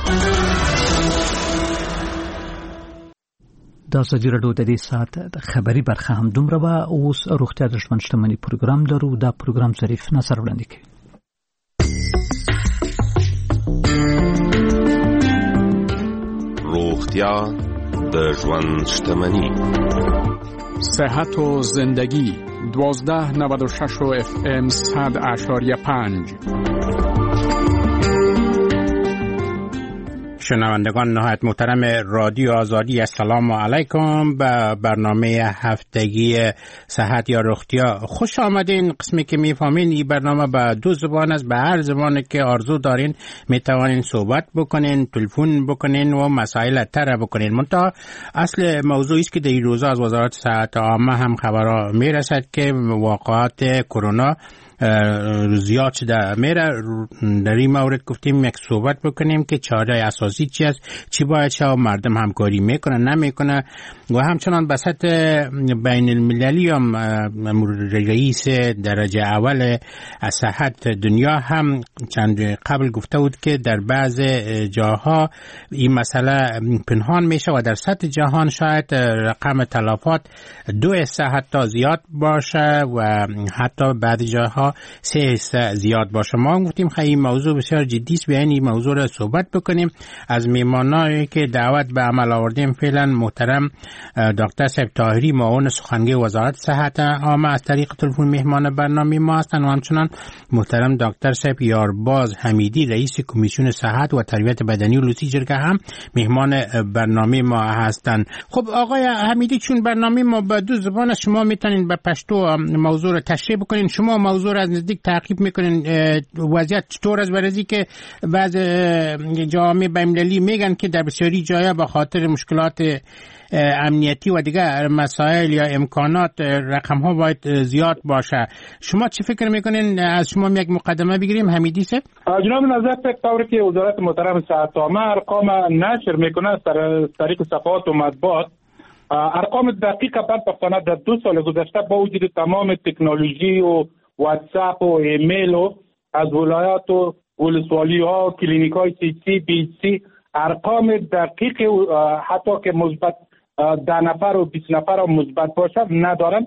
د ازادي راډیو د دې ساعت د خبري برخه هم دومره به اوس روغتیا د ژوند شتمنۍ پروګرام لرو. دا پروګرام ظریف نصر وړاندې کوي. روغتیا د ژوند شتمنی. صحت و زندگی دوازده نود و شش و اف ام صد اشاریه پنج. شنوندگان نهایت محترم رادیو آزادی، السلام علیکم. به برنامه هفتگی صحت یا روغتیا خوش آمدین. قسمی که میفهمین این برنامه به دو زبان است. به هر زبانی که آرزو دارین میتوانین صحبت بکنین، تلفن بکنین و مسائل طرح بکنین. منتها اصل موضوعی است که در این روزا از وزارت صحت عامه هم خبرها میرسد که واقعات کرونا زیاد شده میره. در این مورد گفتیم یک صحبت بکنیم که چاره اساسی چی است، چی باید شد، مردم همکاری میکنه نمیکنه و همچنان به سطح بین المللی هم رئیس درجه اول صحت دنیا هم چند قبل گفته بود که در بعض جاها این مسئله پنهان میشه و در سطح جهان شاید رقم تلفات دو صحت تا زیاد باشه و حتی بعضی جاها سه حصه زیاد باشه. ما گفتیم خیلی موضوع بسیار جدی است، بیاین این موضوع را صحبت بکنیم. از میهمانانی که دعوت به عمل آوردیم فعلا محترم دکتر صاحب طاهری معاون سخنگوی وزارت صحت عامه از طریق تلفن میهمان برنامه ما هستند و همچنان محترم دکتر صاحب یارباز حمیدی رئیس کمیسیون صحت و تربیت بدنی و لوسی جرگه هم میهمان برنامه ما هستند. خب آقای حمیدی، چون برنامه ما به دو زبان است، شما میتونین به پشتو موضوع را تشریح بکنین. شما موضوع را از نزدیک تعقیب میکنین. وضعیت چطور است؟ برای که بعض جامعه بین‌المللی میگن که در بسیاری جاها به خاطر مشکلات امنیتی و دیگر مسائل یا امکانات رقم ها باید زیاد باشه. شما چی فکر میکنین؟ از شما یک مقدمه بگیریم حمیدی صاحب. جناب نظر طوری که وزارت محترم صحت عامه ارقام نشر میکنه از طریق صفحات و مطبوعات، ارقام دقیق بعد پختانه در دو سال گذشته با وجود تمام تکنولوژی و واتساپ و ایمیل و از ولایات و ولسوالی ها کلینیک های سی سی بی سی ارقام دقیق حتی که مثبت ده نفر و بیست نفر مثبت باشد ندارن.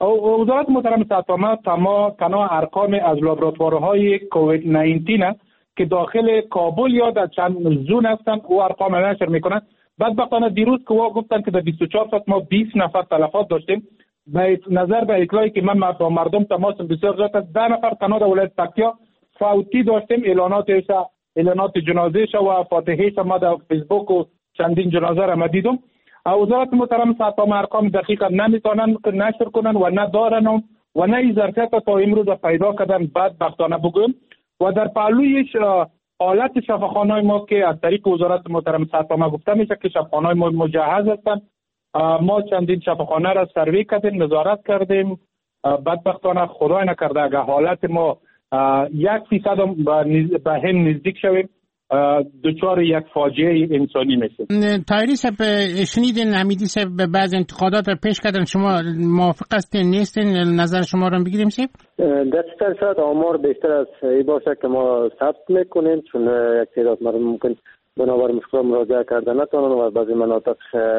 وزارت محترم صحت عامه تنها ارقام از لابراتوارهای کووید نوزده که داخل کابل یا در چند زون هستن او ارقام نشر میکنن. بدبختانه دیروز که گفتن که در بیست و چهار ساعت ما بیست نفر تلفات داشتیم. به نظر به اطلاعی که من با مردم تماس بسیار زیاد است، ده نفر تنها در ولایت تکیا فوتی داشتیم. اعلاناتش اعلانات جنازهش و فاتحهش ما در فیسبوک و چندین جنازه را دیدم. وزارت محترم ساتم ارقام دقیقا نمیتونن نشر کنن و ندارن و نه این ظرفیت تا امروز پیدا کردن. بدبختانه بگویم و در پهلویش حالت شفاخانه‌های ما که از طریق وزارت محترم ساتم گفته میشه که شفاخانه‌های ما مجهز هستند. ما چندین شفاخانه را سروی کردیم، نظارت کردیم. بدبختانه خدای نکرده اگر حالت ما یک فیصد به هم نزدیک شویم دچار یک فاجعه انسانی میشه. طاهری صاحب شنیدین حمیدی صاحب به بعض انتقادات را پیش کردن، شما موافق هستین نیستین؟ نظر شما را بگیریم صاحب؟ در شاید آمار بیشتر از این باشه که ما ثبت میکنیم، چون یک تعداد مردم ممکن بنابر مشکل مراجعه کرده نتونن و بعضی مناطق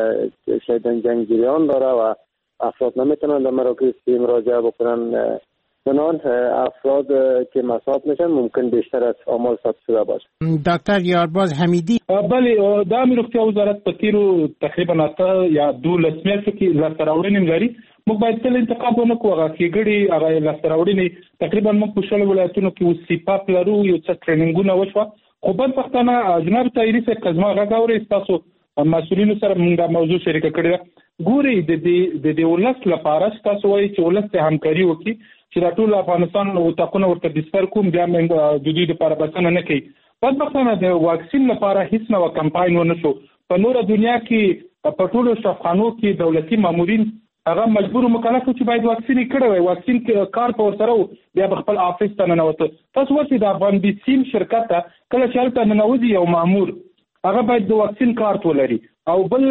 شایدن جنگجویان داره و افراد نمیتونن در مراکز مراجعه بکنن. بنان افراد که مصاب میشن ممکن بیشتر از آمار ثبت شده باشه. دکتر یارباز حمیدی بله، د امیر روغتیا وزارت په تیرو تقریبا اته یا دولس میاشتو کې لاسته راوړنې لري. موږ باید تل انتقاد ونه کړو. هغه ښېګړې هغه لاسته راوړنې تقریبا موږ په شلو ولایتونو کې اوس سیپاپ لرو، یو څه ټریننګونه وشوه. خو بدبختانه جناب طاهري صاحب که زما غږ اورئ، ستاسو مسؤلینو سره موږ دا موضوع شریکه کړې ده. ګورئ د دې د دې ولس لپاره ستاسو وایي چې ولس ته همکاري وکړي چې دا ټول افغانستان وطاقونه ورته بستر کوم، بیا موږ د دوی لپاره بسنه نه کوي. بدبختانه د واکسین لپاره هیڅ نوی کمپاین ونه شو. په نوره دنیا کې په ټولو شفاخانو کې دولتي مامورین هغه مجبور مکلف چې باید واکسین کړی وای. واکسین کار په ورسره بیا خپل آفیس ته ننوته. تاسو ورته د افغان بیسیم شرکت ته کله چې هلته ننوځي یو مامور هغه باید د واکسین کارت ولري او بل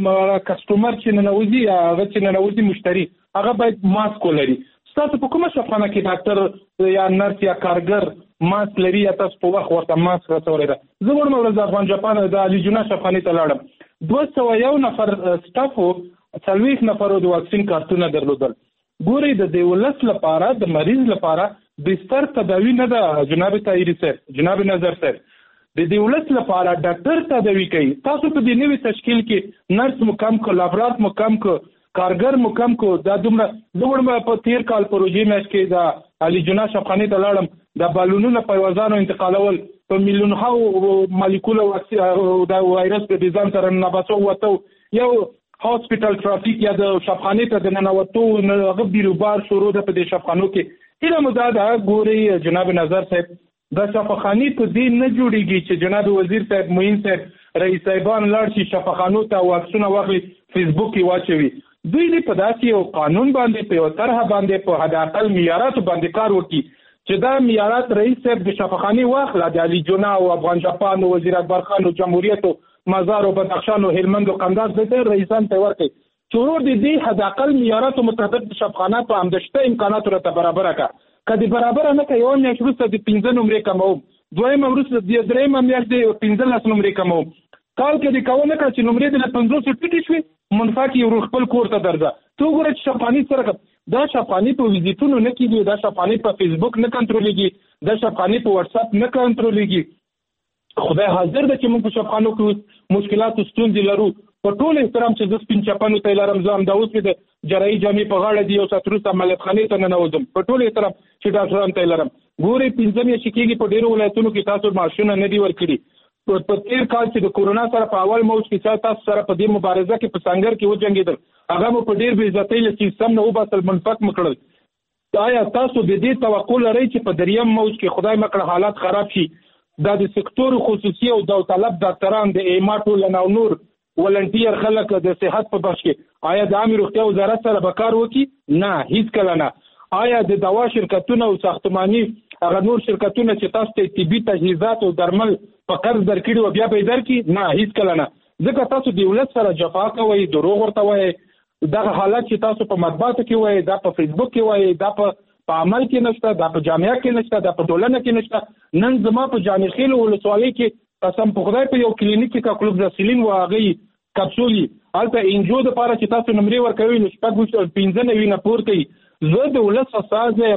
کسټمر چې ننوځي هغه چې ننوځي مشتری هغه باید ماسک ولري. تاسو په کومه شفاخانه کې ډاکټر یا نرس یا کارګر ماسک لري یا تاسو په وخت ورته ماسک رسولی ده؟ زه وړم ورځ افغان جاپان د علي جونا شفاخانې ته لاړم. دوه سوه یو نفر سټافو څلوېښت نفرو د واکسین کارتونه درلودل. ګورئ د دې ولس لپاره د مریض لپاره بستر تداوي نه ده جناب طاهري صاحب، جناب نظر صاحب. د دې ولس لپاره ډاکټر تداوي کوي. تاسو په دې نوي تشکیل کې نرس مو کم کو، لابرات مو کم کو، کارګر مو کم کو. دا دومره زه وړم په تیر کال پروژې میاشت کې د علي جونا شفاخانې ته لاړم. د بالونونو پیوازانو انتقالول په میلیونها مالیکوله د وایرس په ډیزاین سره نباسو وته یو هاسپټل ترافیک یا د شفاخانې ته د ننوتو هغه بیروبار شروع ده په دې شفاخانو کې. هیله مو دا ده ګورئ جناب نظر صاحب، د شفاخانې په دې نه جوړېږي چې جناب وزیر صاحب، معین صاحب، رئیس صاحبان لاړ شي شفاخانو ته واکسونه واخلي فیسبوک کې واچوي. دوی دې په داسې یو قانون باندې په یو طرحه باندې په حداقل معیاراتو باندې کار وکړي چې دا معیارات رئیس صاحب د شفاخانې واخله د علي جونا او افغان جاپان او وزیر اکبر خان او جمهوریت او مزار او بدخشان او هلمند او قنداز د دې رئیسان ته ورکړي چې ورور دې دې حداقل معیاراتو مطابق د شفاخانه په همدشته امکاناتو راته برابره کړه. که دې برابره نه کړه، یوه میاشت وروسته د پنځه نمرې کموم، دویمه وروسته د درېیمه میاشت د پنځلس نمرې کموم. کال کې دې کوه نه کړه چې نمرې دې له پنځوسو ټیټې شوې، منفا کې یو خپل کور ته درځه. ته وګوره چې شفاخانې سره دا شفاخانې په ویزیټونو نه کېږي، دا شفاخانې په فیسبوک نه کنټرولېږي، دا شفاخانې په وټساپ نه کنټرولېږي. خدای حاضر ده چې موږ په شفاخانو کې مشکلات او ستونزې لرو. په ټول احترام چې زه سپین چپنو ته یې لرم، زه همدا اوس مې د جراحي جامې په غاړه دي، یو ساعت وروسته عملیاتخانې ته ننوځم. په ټول احترام چې ډاکټرانو ته یې لرم. ګورئ پنځه میاشتې کېږي په ډېرو ولایتونو کې تاسو معاشونه نه دي ورکړي. په تیر کال چې د کورونا سره په اول موج کې تاسو سره په دې مبارزه کې په سنگر کې وجنګېدل، هغه مو په ډېر بې عزتۍ له سیستم نه وباسل، منفک مو کړل. آیا تاسو د دې توقع لرئ چې په دریم موج کې خدای مکړه حالات خراب شي، دا د سکتور خصوصي او داوطلب ډاکټران د ایما ټولنه او نور ولنټیر خلک د صحت په بخش کې آیا د عامه روغتیا وزارت سره به کار وکړي؟ نه، هیڅ کله نه. آیا د دوا شرکتونه او ساختماني هغه نور شرکتونه چې تاسو ته طبي تجهیزات او درمل په قرض درکړي و بیا به یې درکړي؟ نه، هیڅ کله نه. ځکه تاسو د ولس سره جفا کوئ، دروغ ورته وایئ. دغه حالت چې تاسو په مطبوعاتو کې وایئ، دا په فیسبوک کې وایئ، دا په عمل کې نشته، دا په جامعه کې نشته، دا په ټولنه کې نشته. نن زما په جامع خیل ولسوالۍ کې قسم په خدای په یو کلینیک کې کا کلوبزاسیلین و هغه کپسولي هلته انجو د پاره چې تاسو نمرې ورکوي نو شپږ پنځه نوي نه پورته وي. زه د ولس استازی یم،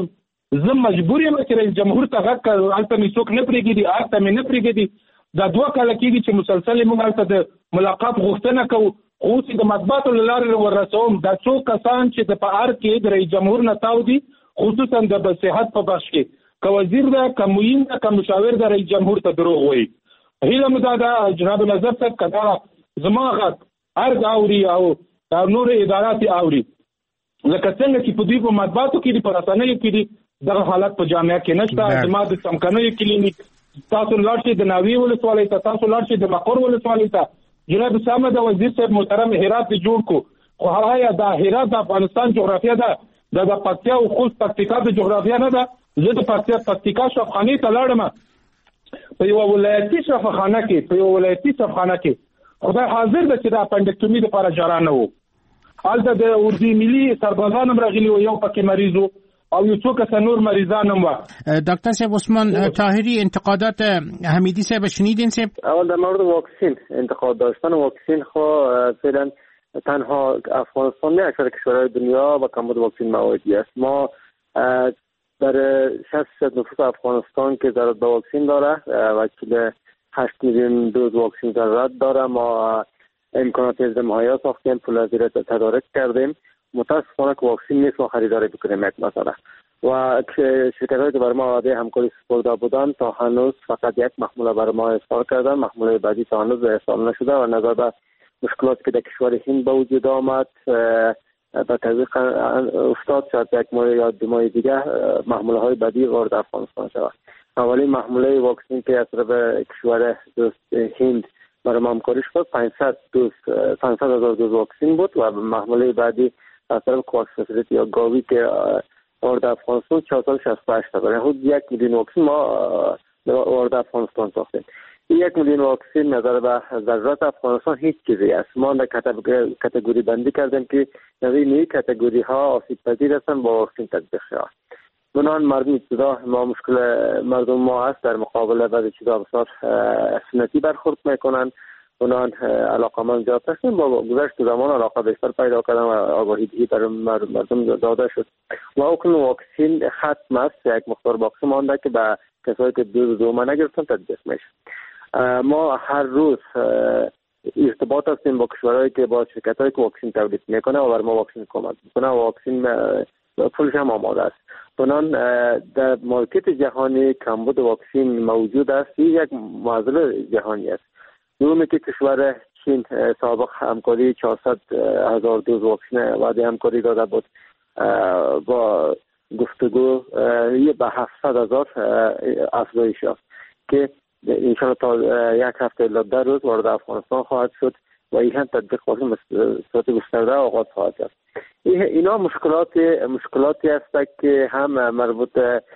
زه مجبور یم چې رئیس جمهور ته غږ کړم، هلته مې څوک نه پرېږدي، هلته مې نه پرېږدي. دا دوه کاله کېږي چې مسلسل موږ هلته د ملاقات غوښتنه کوو، خو اوس د مطبوعاتو له لارې وررسوم. دا څو کسان چې د په ار کې د رئیس جمهور نه تاو دي، خصوصا د صحت په بخش کې، که وزیر ده، که معین ده، که مشاور ده، رئیس جمهور ته دروغ وایي. هیله مو دا ده جناب نظر صاحب که دا زما غږ ارګ اوري او نور ادارات اوري، لکه څنګه چې په دوی په مطبوعاتو کې دي، په رسنیو کې دي، دغه حالت په جامعه کې نشته. زما د څمکنیو کلینیک تاسو لاړ شئ، د ناوې ولسوالۍ ته تاسو لاړ شئ، د مقر ولسوالۍ ته. جناب صاحب د وزیر صاحب محترم هرات دې جوړ کو، خو هغه د هرات د افغانستان جغرافیه ده، د پکتیا او خوست پکتیکا د جغرافیه نه ده. زه د پکتیا پکتیکا شفاخانې ته لاړم، په یو ولایتي شفاخانه کې په یو ولایتي شفاخانه کې خدای حاضر ده چې د اپنډکټومي لپاره جرا نه وو. هلته د اردو ملي سربازان هم راغلي وو، یو پکې مریض و او یو څو کس نور مریضان هم و. دکتر صاحب عثمان طاهری، انتقادات حمیدی صاحب شنیدین صاحب؟ اول در مورد واکسین انتقاد داشتن واکسین، خو فعلا تنها افغانستان نه، اکثر کشورهای دنیا با کمبود واکسین موادی است. ما در شصت درصد نفوس افغانستان که ضرورت به واکسین داره، وکیل هشت میلیون دوز واکسین ضرورت داره. ما امکانات از مهیا ساختیم، پول زیر تدارک کردیم. متاسفانه که واکسین نیست ما خریداری بکنیم یک مسئله، و شرکت‌هایی که برای ما وعده همکاری سپرده بودند تا هنوز فقط یک محموله برای ما ارسال کردن، محموله بعدی تا هنوز ارسال نشده و نظر به مشکلاتی که در کشور هند به وجود آمد به تضییق افتاد، شاید یک ماه یا دو ماه دیگه محموله های بعدی وارد افغانستان شود. اولین محموله واکسین که از طرف کشور دوست هند برای ما همکاری شد پانصد دوز پانصد هزار دوز واکسین بود و محموله بعدی از طرف کواکس فسیلیتی یا گاوی که وارد افغانستان چهارصد و شصت و هشت هزار، یعنی یک میلیون واکسین ما وارد افغانستان ساختیم. یک میلیون واکسین نظر به ضرورت افغانستان هیچ چیزی است. ما در کاتگوری بندی کردیم که نوی کاتگوری ها آسیب پذیر هستند با واکسین تطبیق شود. بنان مردم ابتدا ما مشکل مردم ما است در مقابل بعضی چیزا بسیار سنتی برخورد میکنند. بنان علاقمند زیاد هستیم. با گذشت زمان علاقه بیشتر پیدا کردن و آگاهی دهی در مردم داده شد و اکنون واکسین ختم است. یک مقدار باقی مانده که به کسایی که دوز دوم نگرفتن تطبیق میشه. ما هر روز ارتباط هستیم با کشورهایی که با شرکت‌هایی که واکسین تولید میکنه و بر ما واکسین کمک میکنه و واکسین پولش هم آماده است. بنان در مارکت جهانی کمبود واکسین موجود است. یک معضل جهانی است. دومی که کشور چین سابق همکاری چهارصد هزار دوز واکسین وعده همکاری داده بود، با گفتگو یه به هفتصد هزار افزایش یافت که انشاءالله تا یک هفته الی ده روز وارد افغانستان خواهد شد و این هم تطبیق واکسین صورت گسترده آغاز خواهد شد. اینا مشکلات مشکلاتی هست که هم مربوط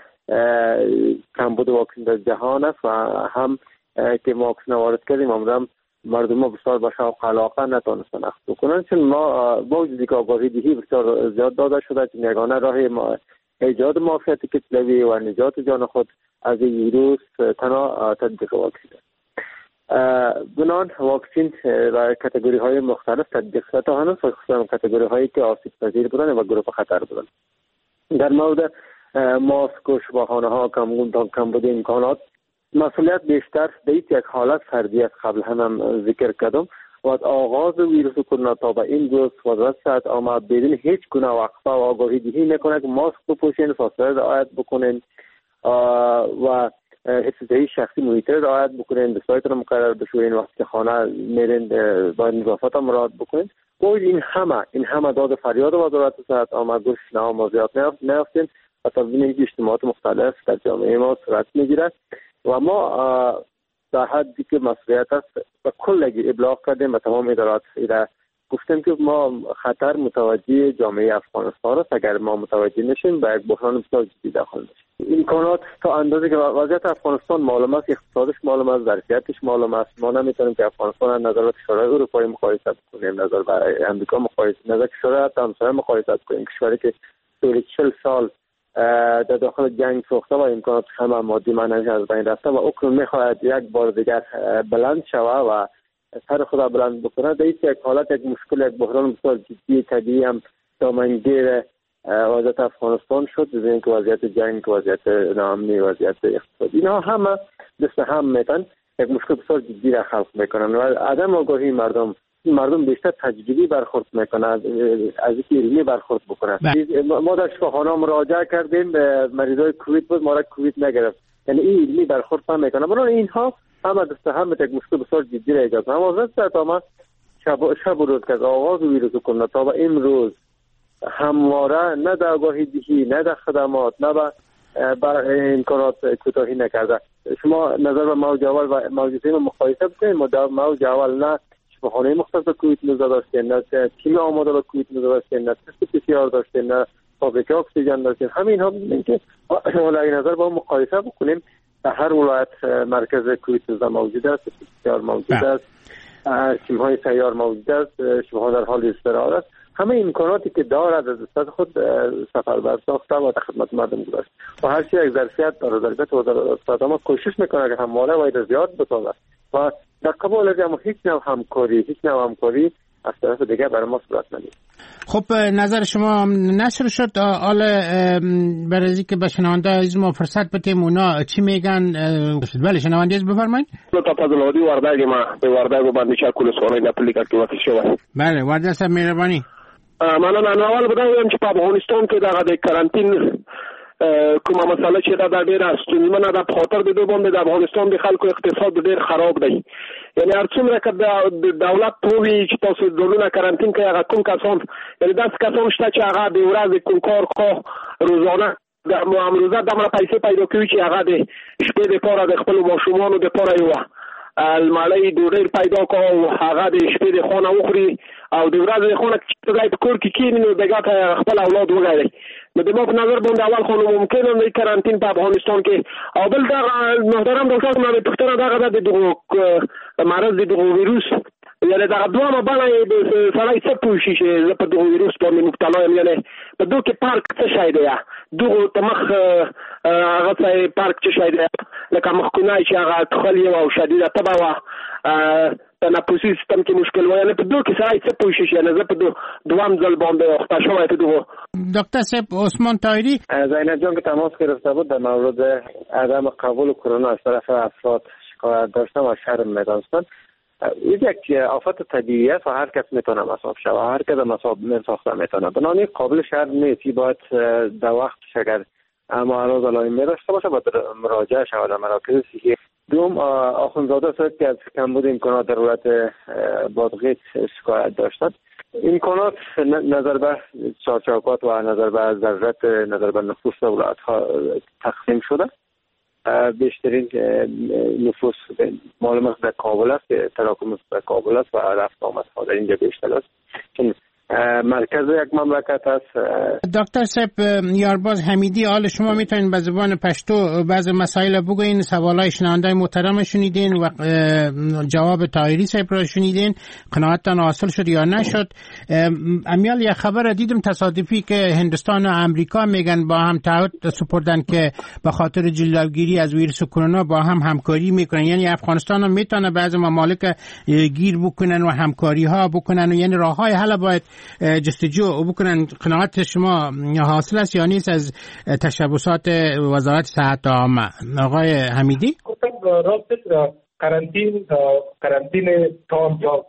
کمبود واکسین در جهان است و هم که ما واکسین وارد کردیم عمرم مردم ما بسیار با شوق علاقه نتونستن اخذ بکنن، چون ما با وجودی که آگاهی دهی بسیار زیاد داده شده که یگانه راه ما ایجاد معافیت کتلوی و نجات جان خود از این ویروس تنها تطبیق واکسین است. بنان واکسین و کاتگوری های مختلف تطبیق شده تا هنوز، خصوصا کاتگوری هایی که آسیب پذیر بودن و گروه خطر بودن. در مورد ماسک و شفاخانه ها کمبود امکانات مسئولیت بیشتر به یک حالت فردی است. قبل هم ذکر کردم و از آغاز ویروس کرونا تا به این روز وزارت صحت آمد بدون هیچ گونه وقفه و آگاهی دهی میکنه که ماسک بپوشین، فاصله رعایت بکنین و حفظی شخصی محیط رعایت بکنین، به سایت رو مقرر بشوین، وقتی که خانه میرین با نظافت مراعات بکنین. و این همه این همه داد فریاد وزارت صحت آمد گوش نه ما زیاد نیافتیم و تبدیل اجتماعات مختلف در جامعه ما صورت میگیرد و ما در حدی که مسئولیت است و کلگی ابلاغ کردیم به تمام ادارات ایره گفتیم که ما خطر متوجه جامعه افغانستان است. اگر ما متوجه نشیم به یک بحران بسیار جدی داخل میشیم. امکانات تا اندازه که وضعیت افغانستان معلوم است، اقتصادش معلوم است، ظرفیتش معلوم است، ما نمیتونیم که افغانستان از نظر کشورهای اروپایی مقایسه کنیم، نظر به امریکا مقایسه، نظر کشورهای همسایه مقایسه کنیم، کشوری که طول چهل سال در داخل جنگ سوخته و امکانات همه مادی معنوی از بین رفته و اکنون میخواهد یک بار دیگر بلند شوه و سر خدا بلند بکنه. در یک حالت یک مشکل، یک بحران بسیار جدی طبیعی هم دامنگیر وضعیت افغانستان شد، ببینید که وضعیت جنگ، وضعیت ناامنی، وضعیت اقتصادی، اینا همه دست هم میتن یک مشکل بسیار جدی را خلق میکنن و عدم آگاهی مردم مردم بیشتر تجربی برخورد میکنن از اینکه علمی برخورد بکنن. ما در شفاخانه مراجعه کردیم، مریضای کووید بود، ما را کووید نگرفت، یعنی این علمی برخورد نمیکنن. برای اینها همه دست هم یک مشکل بسیار جدی را ایجاد کنه. ما تا ما شب شب روز که آغاز ویروس کرونا تا به امروز همواره نه در آگاهی دهی، نه در خدمات، نه بر امکانات کوتاهی نکرده. شما نظر به موج اول و موج دوم مقایسه بکنید. ما در موج اول نه شفاخانه مختص به کووید نوزده داشتیم، نه تیم آماده به کووید نوزده داشتیم، نه تست پی سی آر داشتیم، نه فابریکه اکسیژن داشتیم. همین ها ببینیم که ولی نظر با مقایسه بکنیم در هر ولایت مرکز کووید نوزده موجود است، پی سی آر موجود است، تیم های سیار موجود است، شما در حال استراحت است. همه امکاناتی که دارد از دست خود سفربر ساخته و در خدمت مردم گذاشت و هر چی یک ظرفیت داره ظرفیت و در ما کوشش میکنه که همواره باید زیاد بتونه و در قبول از هیچ نوع همکاری هیچ نوع همکاری از طرف دیگه برای ما صورت نمیگیره. خب نظر شما نشر شد حال برای که به شنونده عزیز ما فرصت بدیم اونا چی میگن؟ بله شنونده عزیز بفرمایید. تا فضلودی ورداگ ما به ورداگ باندې چا کول سوره نه پلیکا کې وکړ شو. بله وردا صاحب مهرباني. مننه. اول بدایم چې په افغانستان کې دغه کارانتین کومه مسله چې دا ډیره ستونزمنه ده په خاطر د دې باندې د افغانستان د خلکو اقتصاد ډیر خراب دی. یعنی هر څومره که د دولت پوهی چې تاسو ډولونه کارانتین کوي هغه کوم کسان یعنی داسې کسان شته چې هغه د ورځې کوم کار خواه روزانه د امروزه دومره پیسې پیدا کوي چې هغه د شپې دپاره د خپلو ماشومانو دپاره یوه المړۍ ډوډۍ پیدا کړه او هغه د شپې د خونه وخوري او د ورځې د خونه چې ځای په کور کې کښېني نو د ګټه خپل اولاد وګوري. نو د ما په نظر باندې اول خو ممکن دی کارانتین په افغانستان کې او بل دا محترم ډاکټر ما د پښتنه دغه د دغه مرض د دغه ویروس یعنی دا دوه باندې د سړی څه پوښي چې په دغه ویروس باندې مبتلا یم یعنی په دوه کې پارک څه شي دی دغه تمخ هغه څه پارک څه شي دی لکه مخکنای چې هغه تخل یو او شدیده تبع وا تنفسي سیستم کې مشکل و یعنی په دوه کې سړی څه پوښي چې نه په دوام ځل باندې وخت شوی ته دغه دکتر صاحب عثمان طاهری زینب جان که تماس گرفته بود در مورد عدم قبول کرونا از طرف افراد شکایت داشتن و شرم می‌دانستن. یک آفت طبیعی است و هر کس میتونه مصاب شه و هر کس مصاب ساخته میتونه. بنابراین قابل شرم نیست. باید در وقتش اگر معارض علائم داشته باشه باید مراجعه شود در مراکز صحی. دوم آخوندزاده صاحب که از کمبود امکانات در ولایت بادغیس شکایت داشتند. امکانات نظر به چارچوبات و نظر به ضرورت نظر به نفوس ولایت ها تقسیم شده. بیشترین نفوس معلومات در کابل است که تراکم در کابل است و رفت آمد ها در اینجا بیشتر است چون مرکز یک مملکت است. دکتر صاحب یارباز حمیدی حال شما میتونین به زبان پشتو بعض مسائل بگوین؟ سوالای شنونده محترم شنیدین و جواب طاهری صاحب را شنیدین، قناعتتان حاصل شد یا نشد؟ امیال یه خبر دیدم تصادفی که هندوستان و امریکا میگن با هم تعهد سپردن که به خاطر جلوگیری از ویروس کرونا با هم همکاری میکنن، یعنی افغانستان هم میتونه بعض ممالک گیر بکنن و همکاری ها بکنن و یعنی راههای حل باید جستجو بکنن. قناعت شما حاصل است یا نیست از تشبسات وزارت صحت عامه؟ آقای حمیدی راست کارانتین کارانتین تام یا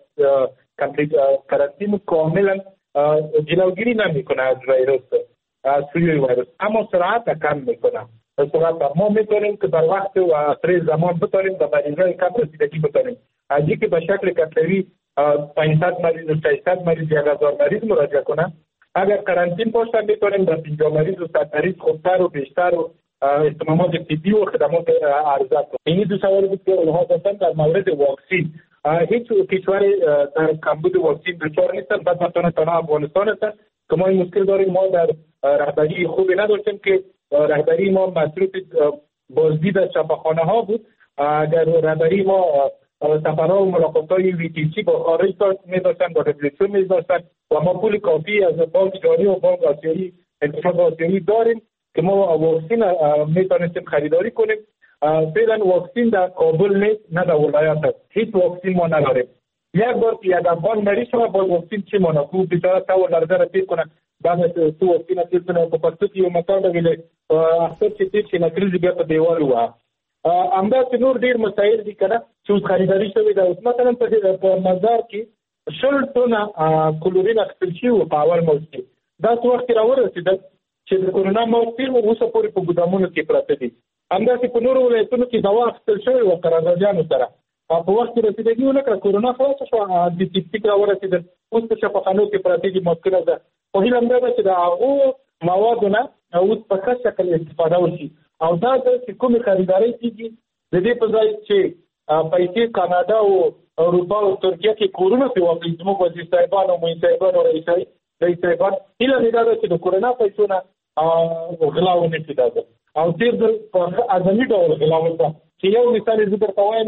کارانتین کاملا جلوگیری نمیکنه از ویروس از سوی ویروس اما سرعت کم میکنه. سرعت ما میتونیم که در وقت و اثر زمان بتونیم به مریضای کم رسیدگی بتونیم. اگه که به شکل کتلوی پانصد مریض و ششصد مریض یا هزار مریض مراجعه کنن، اگر کارانتین باشن میتونیم در پنجاه مریض و صد مریض خوبتر و بیشتر و اهتمامات طبی و خدمات عرضه کنن. این دو سوال بود که اونها داشتن در مورد واکسین. هیچ کشور در کمبود واکسین دچار نیستن، بعد مثلا تنها افغانستان هستن که ما این مشکل داریم. ما در رهبری خوبی نداشتیم که رهبری ما مصروف بازدید از شفاخانه ها بود. اگر رهبری ما سفرها و ملاقات‌های ویتیسی با خارج می‌داشتن، با دبلیو می‌داشتن و ما پول کافی از بانک جهانی و بانک آسیایی اتحاد آسیایی داریم که ما واکسین میتونستیم خریداری کنیم. فعلا واکسین در کابل نیست، نه در ولایت است. هیچ واکسین ما نداریم. یک بار که یک افغان مریض شما با واکسین چی مانه خوب بیچاره تا ولرزه را پیر کنن دا څو وختونه تیر شوی په پښتو کې یو متل دی اختر چې تیر شي نکریزي بیا په دیوال وه. همداسې نور ډېر مسایل دي که نه چې اوس خریداري شوې ده. اوس مثلا په مزار کې شل ټونه کلورین اخیستل شوي وو په اول موج کې. داسې وخت کې راورسېدل چې د کورونا موج تېر وو، اوسه پورې په ګودامونو کې پراته دي. همداسې په نورو ولایتونو کې دوا اخیستل شوې وه قراردادیانو سره، په وخت کې رسېدګي ونه کړه، کورونا خلاصه شوه، انټيسېپټیک راورسېدل، اوس په شفاخانو کې پراته دي. مشکله ده. خو هیله همدا ده چې د هغو موادو نه اوس په ښه شکل استفاده وشي او دا چې کومې خریدارۍ کېږي د دې په ځای چې پیسې کاناډا او اروپا او ترکیه کې کورونه پرې واخلي، زموږ وزیر صاحبان او معین صاحبان او رئیس صاحبان هیله مې دا ده چې د کورونا پیسو نه غلا ونه کړي. دا ده او تېر ځل په اعظمي ډول غلا وشوه چې یو مثال یې زه درته وایم،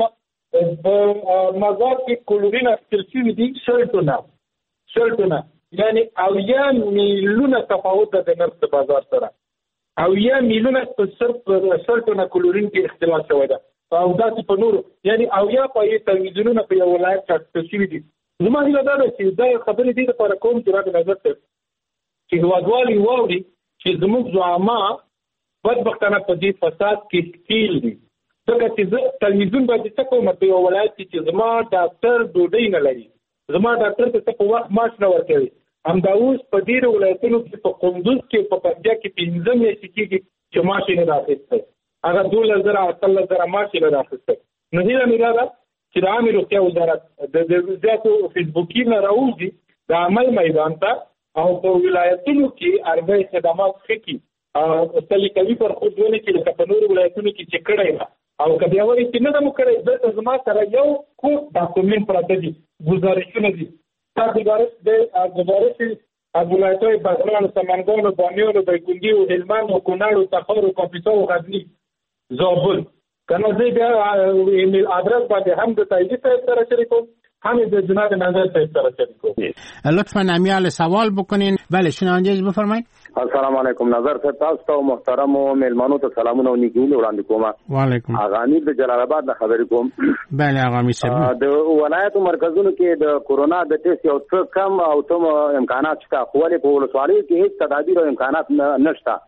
په مزار کې کلورین اخیستل شوي دي شل ټونه شل ټونه یعنی اویا میلیونه تفاوت ده د نرخ د بازار سره. اویا میلیونه په صرف شل ټونه کلورین کې اختلاف شوی ده او داسې په نورو یعنی اویا پایې تلویزیونونه په یو ولایت کې اخیستل شوي دي. زما هیله دا ده چې دا خبرې دې دپاره کوم چې راته نظر ته چې هېوادوال یې واوري چې زموږ زعما بدبختانه په دې فساد کې ښکېل دي. ځکه چې زه تلویزیون باندې څه کوم په یو ولایت کې چې زما ډاکټر ډوډۍ نه لري، زما ډاکټر ته څه په وخت معاش نه ورکوي. همدا اوس په ډېرو ولایتونو کې په قندوز کې په پنجاب کې پنځه میاشتې کېږي چې معاش یې نه رااخیستی، هغه دولس زره اتلس زره معاش یې نه رااخیستی. نو هیله مې دا ده چې د عامې روغتیا وزارت د زیاتو فیسبوکي نه راوځي د عمل میدان ته او په ولایتونو کې ارګی خدمات ښه کړي او سلیقوي برخوردونه کې لکه په نورو ولایتونو کې چې کړی ده او که بیا وایي چې نه ده مو کړی، دلته زما سره یو کوټ ډاکومنټ پراته دي، ګزارشونه دي. تا گزارش ده گزارش از ولایت‌های بغلان، سمنگان و بامیان و دایکنډي و هلمند و کونړ و تخار و کاپیسا و غزني زابل کنه زه بیا ایمیل آدرس باندې هم د تایید صاحب سره شریکوم، هم د جناب نظر صاحب سره شریکوم. لطفاً امیال سوال بکنین. بله شنونده بفرمایید. السلام علیکم. نظر صاحب تاسو ته محترم او مېلمنو ته سلامونه او نیکونه وړاندې کوم. وعلیکم. اغانی د جلال آباد نه خبرې کوم. بله اغامی صاحب. د ولایتو مرکزونو کې د کورونا د ټیسټ یو څه کم او تم امکانات شته، خو ولې په ولسوالیو کې هیڅ تدابیر او امکانات نشته.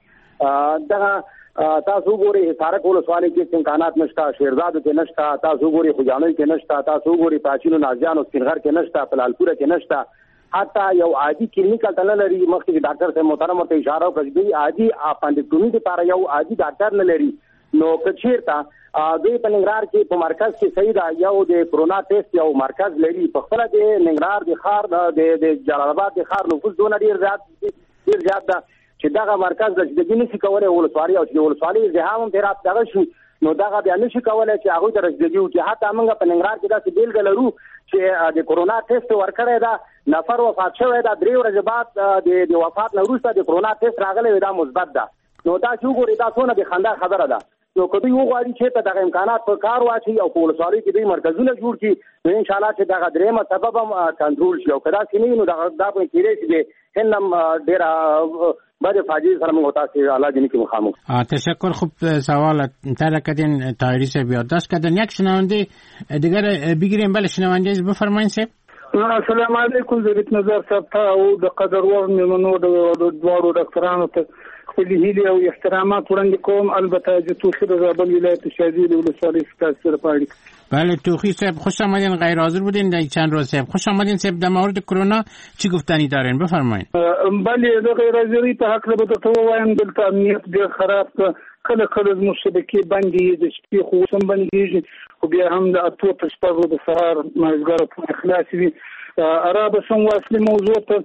دا تاسو ګوري حصارک ولسوالۍ کې امکانات نشته، شیرزاد کې نشته، تاسو ګوري خوجانۍ کې نشته، تاسو ګوري پاچینو نازیانو سپینغر کې نشته، پلالپوره کې نشته، حتی یو عادي کلینیکل ته نه لري. مخکې ډاکټر صاحب محترم ورته اشاره وکړه چې عادي اپنډکټومي لپاره یو عادي ډاکټر نه لري. نو که چېرته دوی په ننګرهار کې په مرکز کې صحیح ده یو د کرونا ټیسټ یو مرکز لري، په خپله د ننګرهار د ښار د جلال آباد د ښار نفوس دونه ډېر زیات ډېر زیات ده چې دغه مرکز د رسیدګي نشي کولی ولسوالۍ او چې د ولسوالۍ ازدحام هم پرې دغه شي، نو دغه بیا نشي کولی چې هغوی ته رسیدګي وکړي. حتی موږ په ننګرهار کې داسې بېلګه لرو چې د کرونا ټیسټ ورکړی ده، نفر وفات شوی ده، درې ورځې بعد د وفات نه وروسته د کرونا ټیسټ راغلی وي، دا مثبت ده. نو دا چې وګورئ دا څونه د خندا خبره ده. نو که دوی وغواړي چې ته دغه امکانات په کار واچوي او په ولسوالیو کې دوی مرکزونه جوړ کړي، نو انشاءالله چې دغه درېیمه سبب هم کنټرول شي. او که داسې نه وي نو دا به کېدی شي چې هند هم ډېره بده فاجعه سره موږ تاسو الله دې کې مخامخ. تشکر. خوب سوال طرح کردین طاهری صاحب یادداشت کردن. یک شنونده دیگر بگیریم. بله شنونده بفرمایید صاحب. السلام علیکم. زه نظر صاحب ته او د قدرور میمنو د دواړو ډاکټرانو ته خپل هیلې او احترامات وړاندې کوم. البته چې توخی د زابل ولایت شاذلی ولسوالۍ څخه سره پاړي. بله توخی صاحب خوش آمدین. غیر حاضر بودین در چند روز صاحب. خوش آمدین صاحب. در مورد کرونا چی گفتنی دارین؟ بفرمایید. بله د غیر حاضری په حق له بده وایم دلته امنیت ډېر خراب کله کله زموږ شبکې بندې د شپې خو سم بندېږي، خو بیا هم د اتو تر شپږو د سهار مازدیګر پورې خلاص وي. ارابه سم واصلې موضوع ته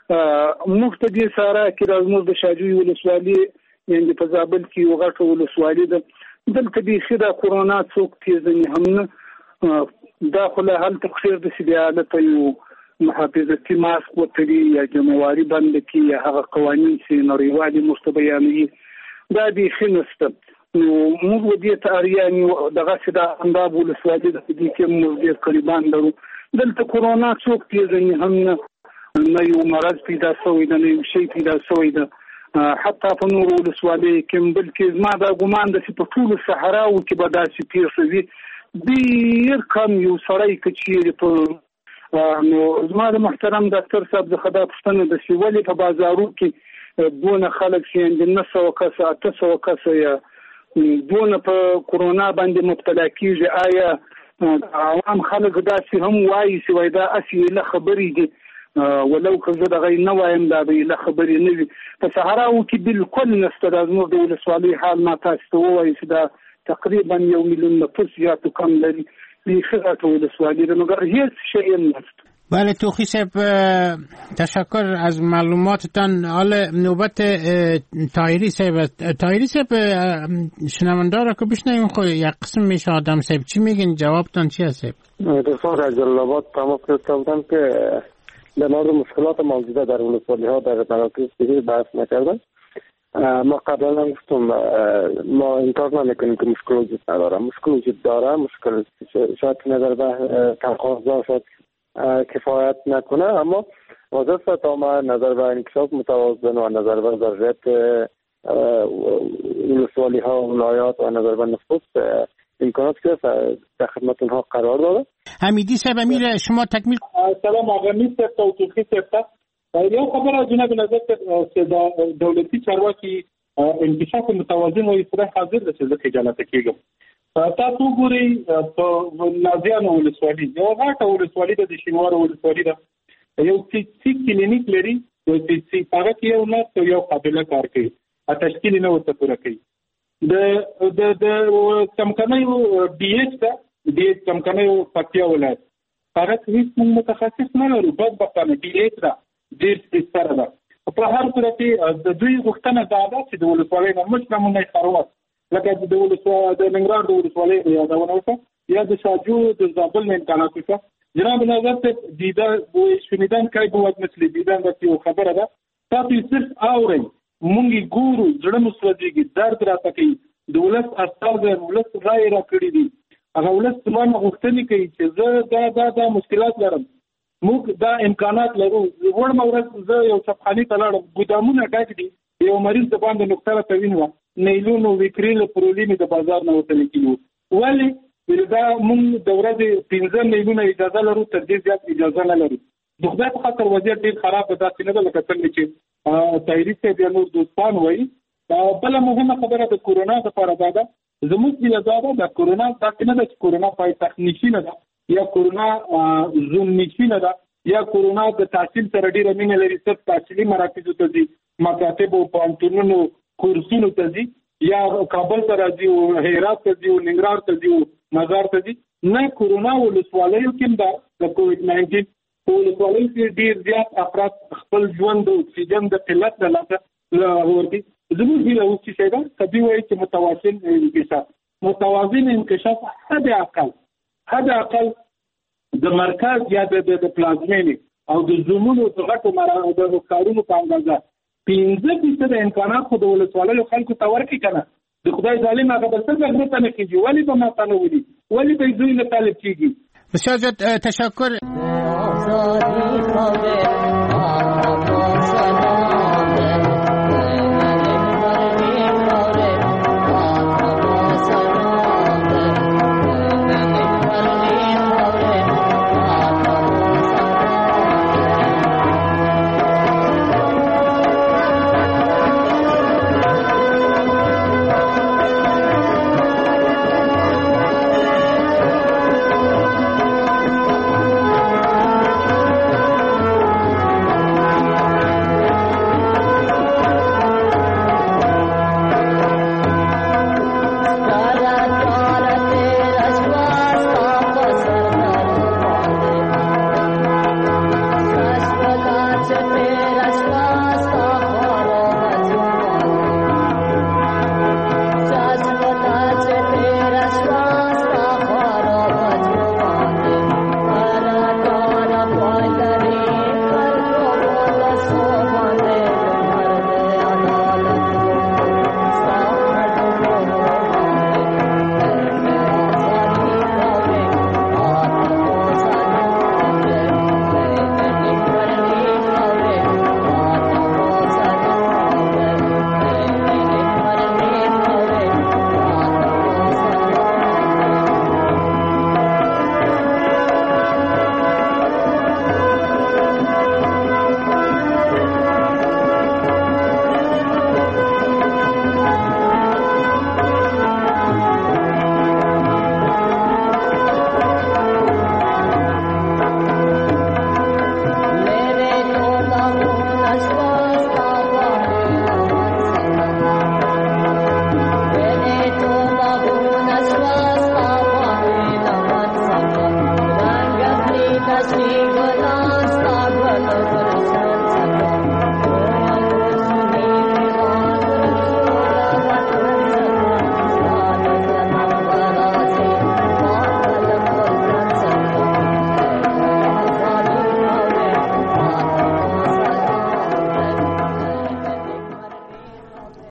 موږ ته دې ساره کې د زموږ د شاجوی ولسوالۍ یعنې په زابل کې یو غټه ولسوالۍ ده، دلته بیخي د کورونا څوک پیژني هم نه. دا خو له هلته خیر ده چې بیا هلته یو محافظتي ماسک وتړي یا جمعواري بنده کړي یا هغه قوانین چې نړیوالې موږ ته بیانوي، دا بیخي نشته. نو موږ دې ته اریان یو دغسې د انداب ولسوالۍ د دې کې موږ ډېر قریبان لرو. دلته کورونا څوک پیژني هم نه، نه یو مرض پیدا شوی ده، نه یو شی پیدا شوی ده. حتی په نورو ولسوالیو کې بلکې زما دا ګمان ده چې په ټولو صحراو کې به داسې پېښه وي. ډېر کم یو سړی که چېرې په نو زما د محترم ډاکټر صاحب د خدا پښتنه د سیولې په بازارو کې دونه خلک چې د نه سو کس اته سو کس یا دونه په کورونا باندې مبتلا کیږي. آیا عوام خلک داسې هم وایي چې وای دا اصلي له خبرې دي ولو که زه دغه نه وایم دا به له خبرې نه وي. په صحراو کې بالکل نشته. دا زموږ د ولسوالۍ حال ما تاسو ته ووایي چې دا تقریبا یو میلیون نفوس یا تو کم لري. بیخیرات ولسوالی رو مگر هیچ شیء نیست. بله توخی صاحب تشکر از معلوماتتان. حالا نوبت طاهری صاحب طاهری صاحب شنوندار رو که بشنویم خود یک قسم میشه آدم صاحب چی میگین جوابتان چی هست صاحب؟ دکتر از جلالآباد تمام کردم که در مورد مشکلات موجوده در ولسوالی ها در مراکز دیگه بحث نکردن. ما قبلا هم گفتم ما انکار نمیکنیم که مشکل وجود نداره. مشکل وجود داره. مشکل شاید نظر به تقاضا شاید کفایت نکنه، اما وظیفه است تا نظر به انکشاف متوازن و نظر به ظرفیت ولسوالی ها و ولایات و نظر به نفوس امکانات که در خدمت اونها قرار داده. حمیدی صاحب امیر شما تکمیل. سلام آقا میستر توفیقی صاحب. یو خبره جناب نظر چې دولتي چارواکي انکشاف متوازن او اصلاح حاضر د څه خجالت کېږم. تاسو ګورئ په نازیانو ولسوالي یو غاټه ولسوالي د شینوار ولسوالي ده. یو څه کلینیک لري، یو څه هغه کې یو نه یو قابلیت کار کوي، ا تشکیل نه ورته پوره کوي. د د د کمکنیو ډي ایچ ته د کمکنیو پکتیا ولایت هغه هیڅ متخصص نه لري. بس بقانه ډي ایچ ده ډیر ستره ده. په هر صورت د دوی غوښتنه دا ده چې د ولسوالۍ نه مشر نمونه خروات لکه د ولسوالۍ د ننګرهار د ولسوالۍ یادونه وکړه یا د شاجو د زابل نه امکانات وکړه. جناب نظر ته دیده و شنیدن کوي بود مثل دیدن د یو خبره ده. تاسو صرف اورئ مونږ ګورو زړه مو سوځيږي، درد راته کوي. د ولس استاد ولس رائے را کړی دي. هغه ولس څنګه غوښتنه کوي چې زه دا دا دا مشکلات لرم، موږ دا امکانات لرو. وړ مورز زه یو صفحاني تلاړم، ګودامونه ډک دي، یو مریض د باندې نقطه راوین و نیلونو وکریل پرولینی د بازار نه وتل کیږي. ولی دا موږ د ورځې پنځه نیلونه اجازه لرو، تر دې زیات اجازه نه لرو. د خدای په خاطر وضعیت ډیر خراب ده. داسې نه ده لکه څنګه چې طاهري صاحب یا نور دوستان وایي. بله مهمه خبره د کورونا لپاره دا ده، زموږ هیله دا ده د کورونا داسې نه ده چې کورونا پایتخت نشي نه ده یا کورونا زوم نشي نه ده یا کورونا د تحصیل سره ډیره مینه لري، صرف تحصیلي مراکزو ته ځي، مکاتب او پوهنتونونو کورسونو ته ځي، یا کابل ته راځي او هرات ته ځي او ننګرهار ته ځي او مزار ته ځي. نه، کورونا ولسوالیو کې دا د کووډ ناینټین په ولسوالیو کې ډیر زیات افراد خپل ژوند د اکسیجن د قلت له لاسه ورکړي. زموږ هیله اوس چې ده کبي وایي چې متوازن انکشاف متوازن انکشاف حد اقل حد اقل د مرکز یا د پلازمینې او د زمونو د غټو د کارونو په اندازه پنځه فیصد امکانات خو د ولسوالیو خلکو ته ورکړي که نه. د خدای ظالم هغه به څنګه غره ته نه کېږي؟ ولې به ماته نه ولي؟ ولې به دوی نه طالب کېږي؟ بسیار زیاد تشکر.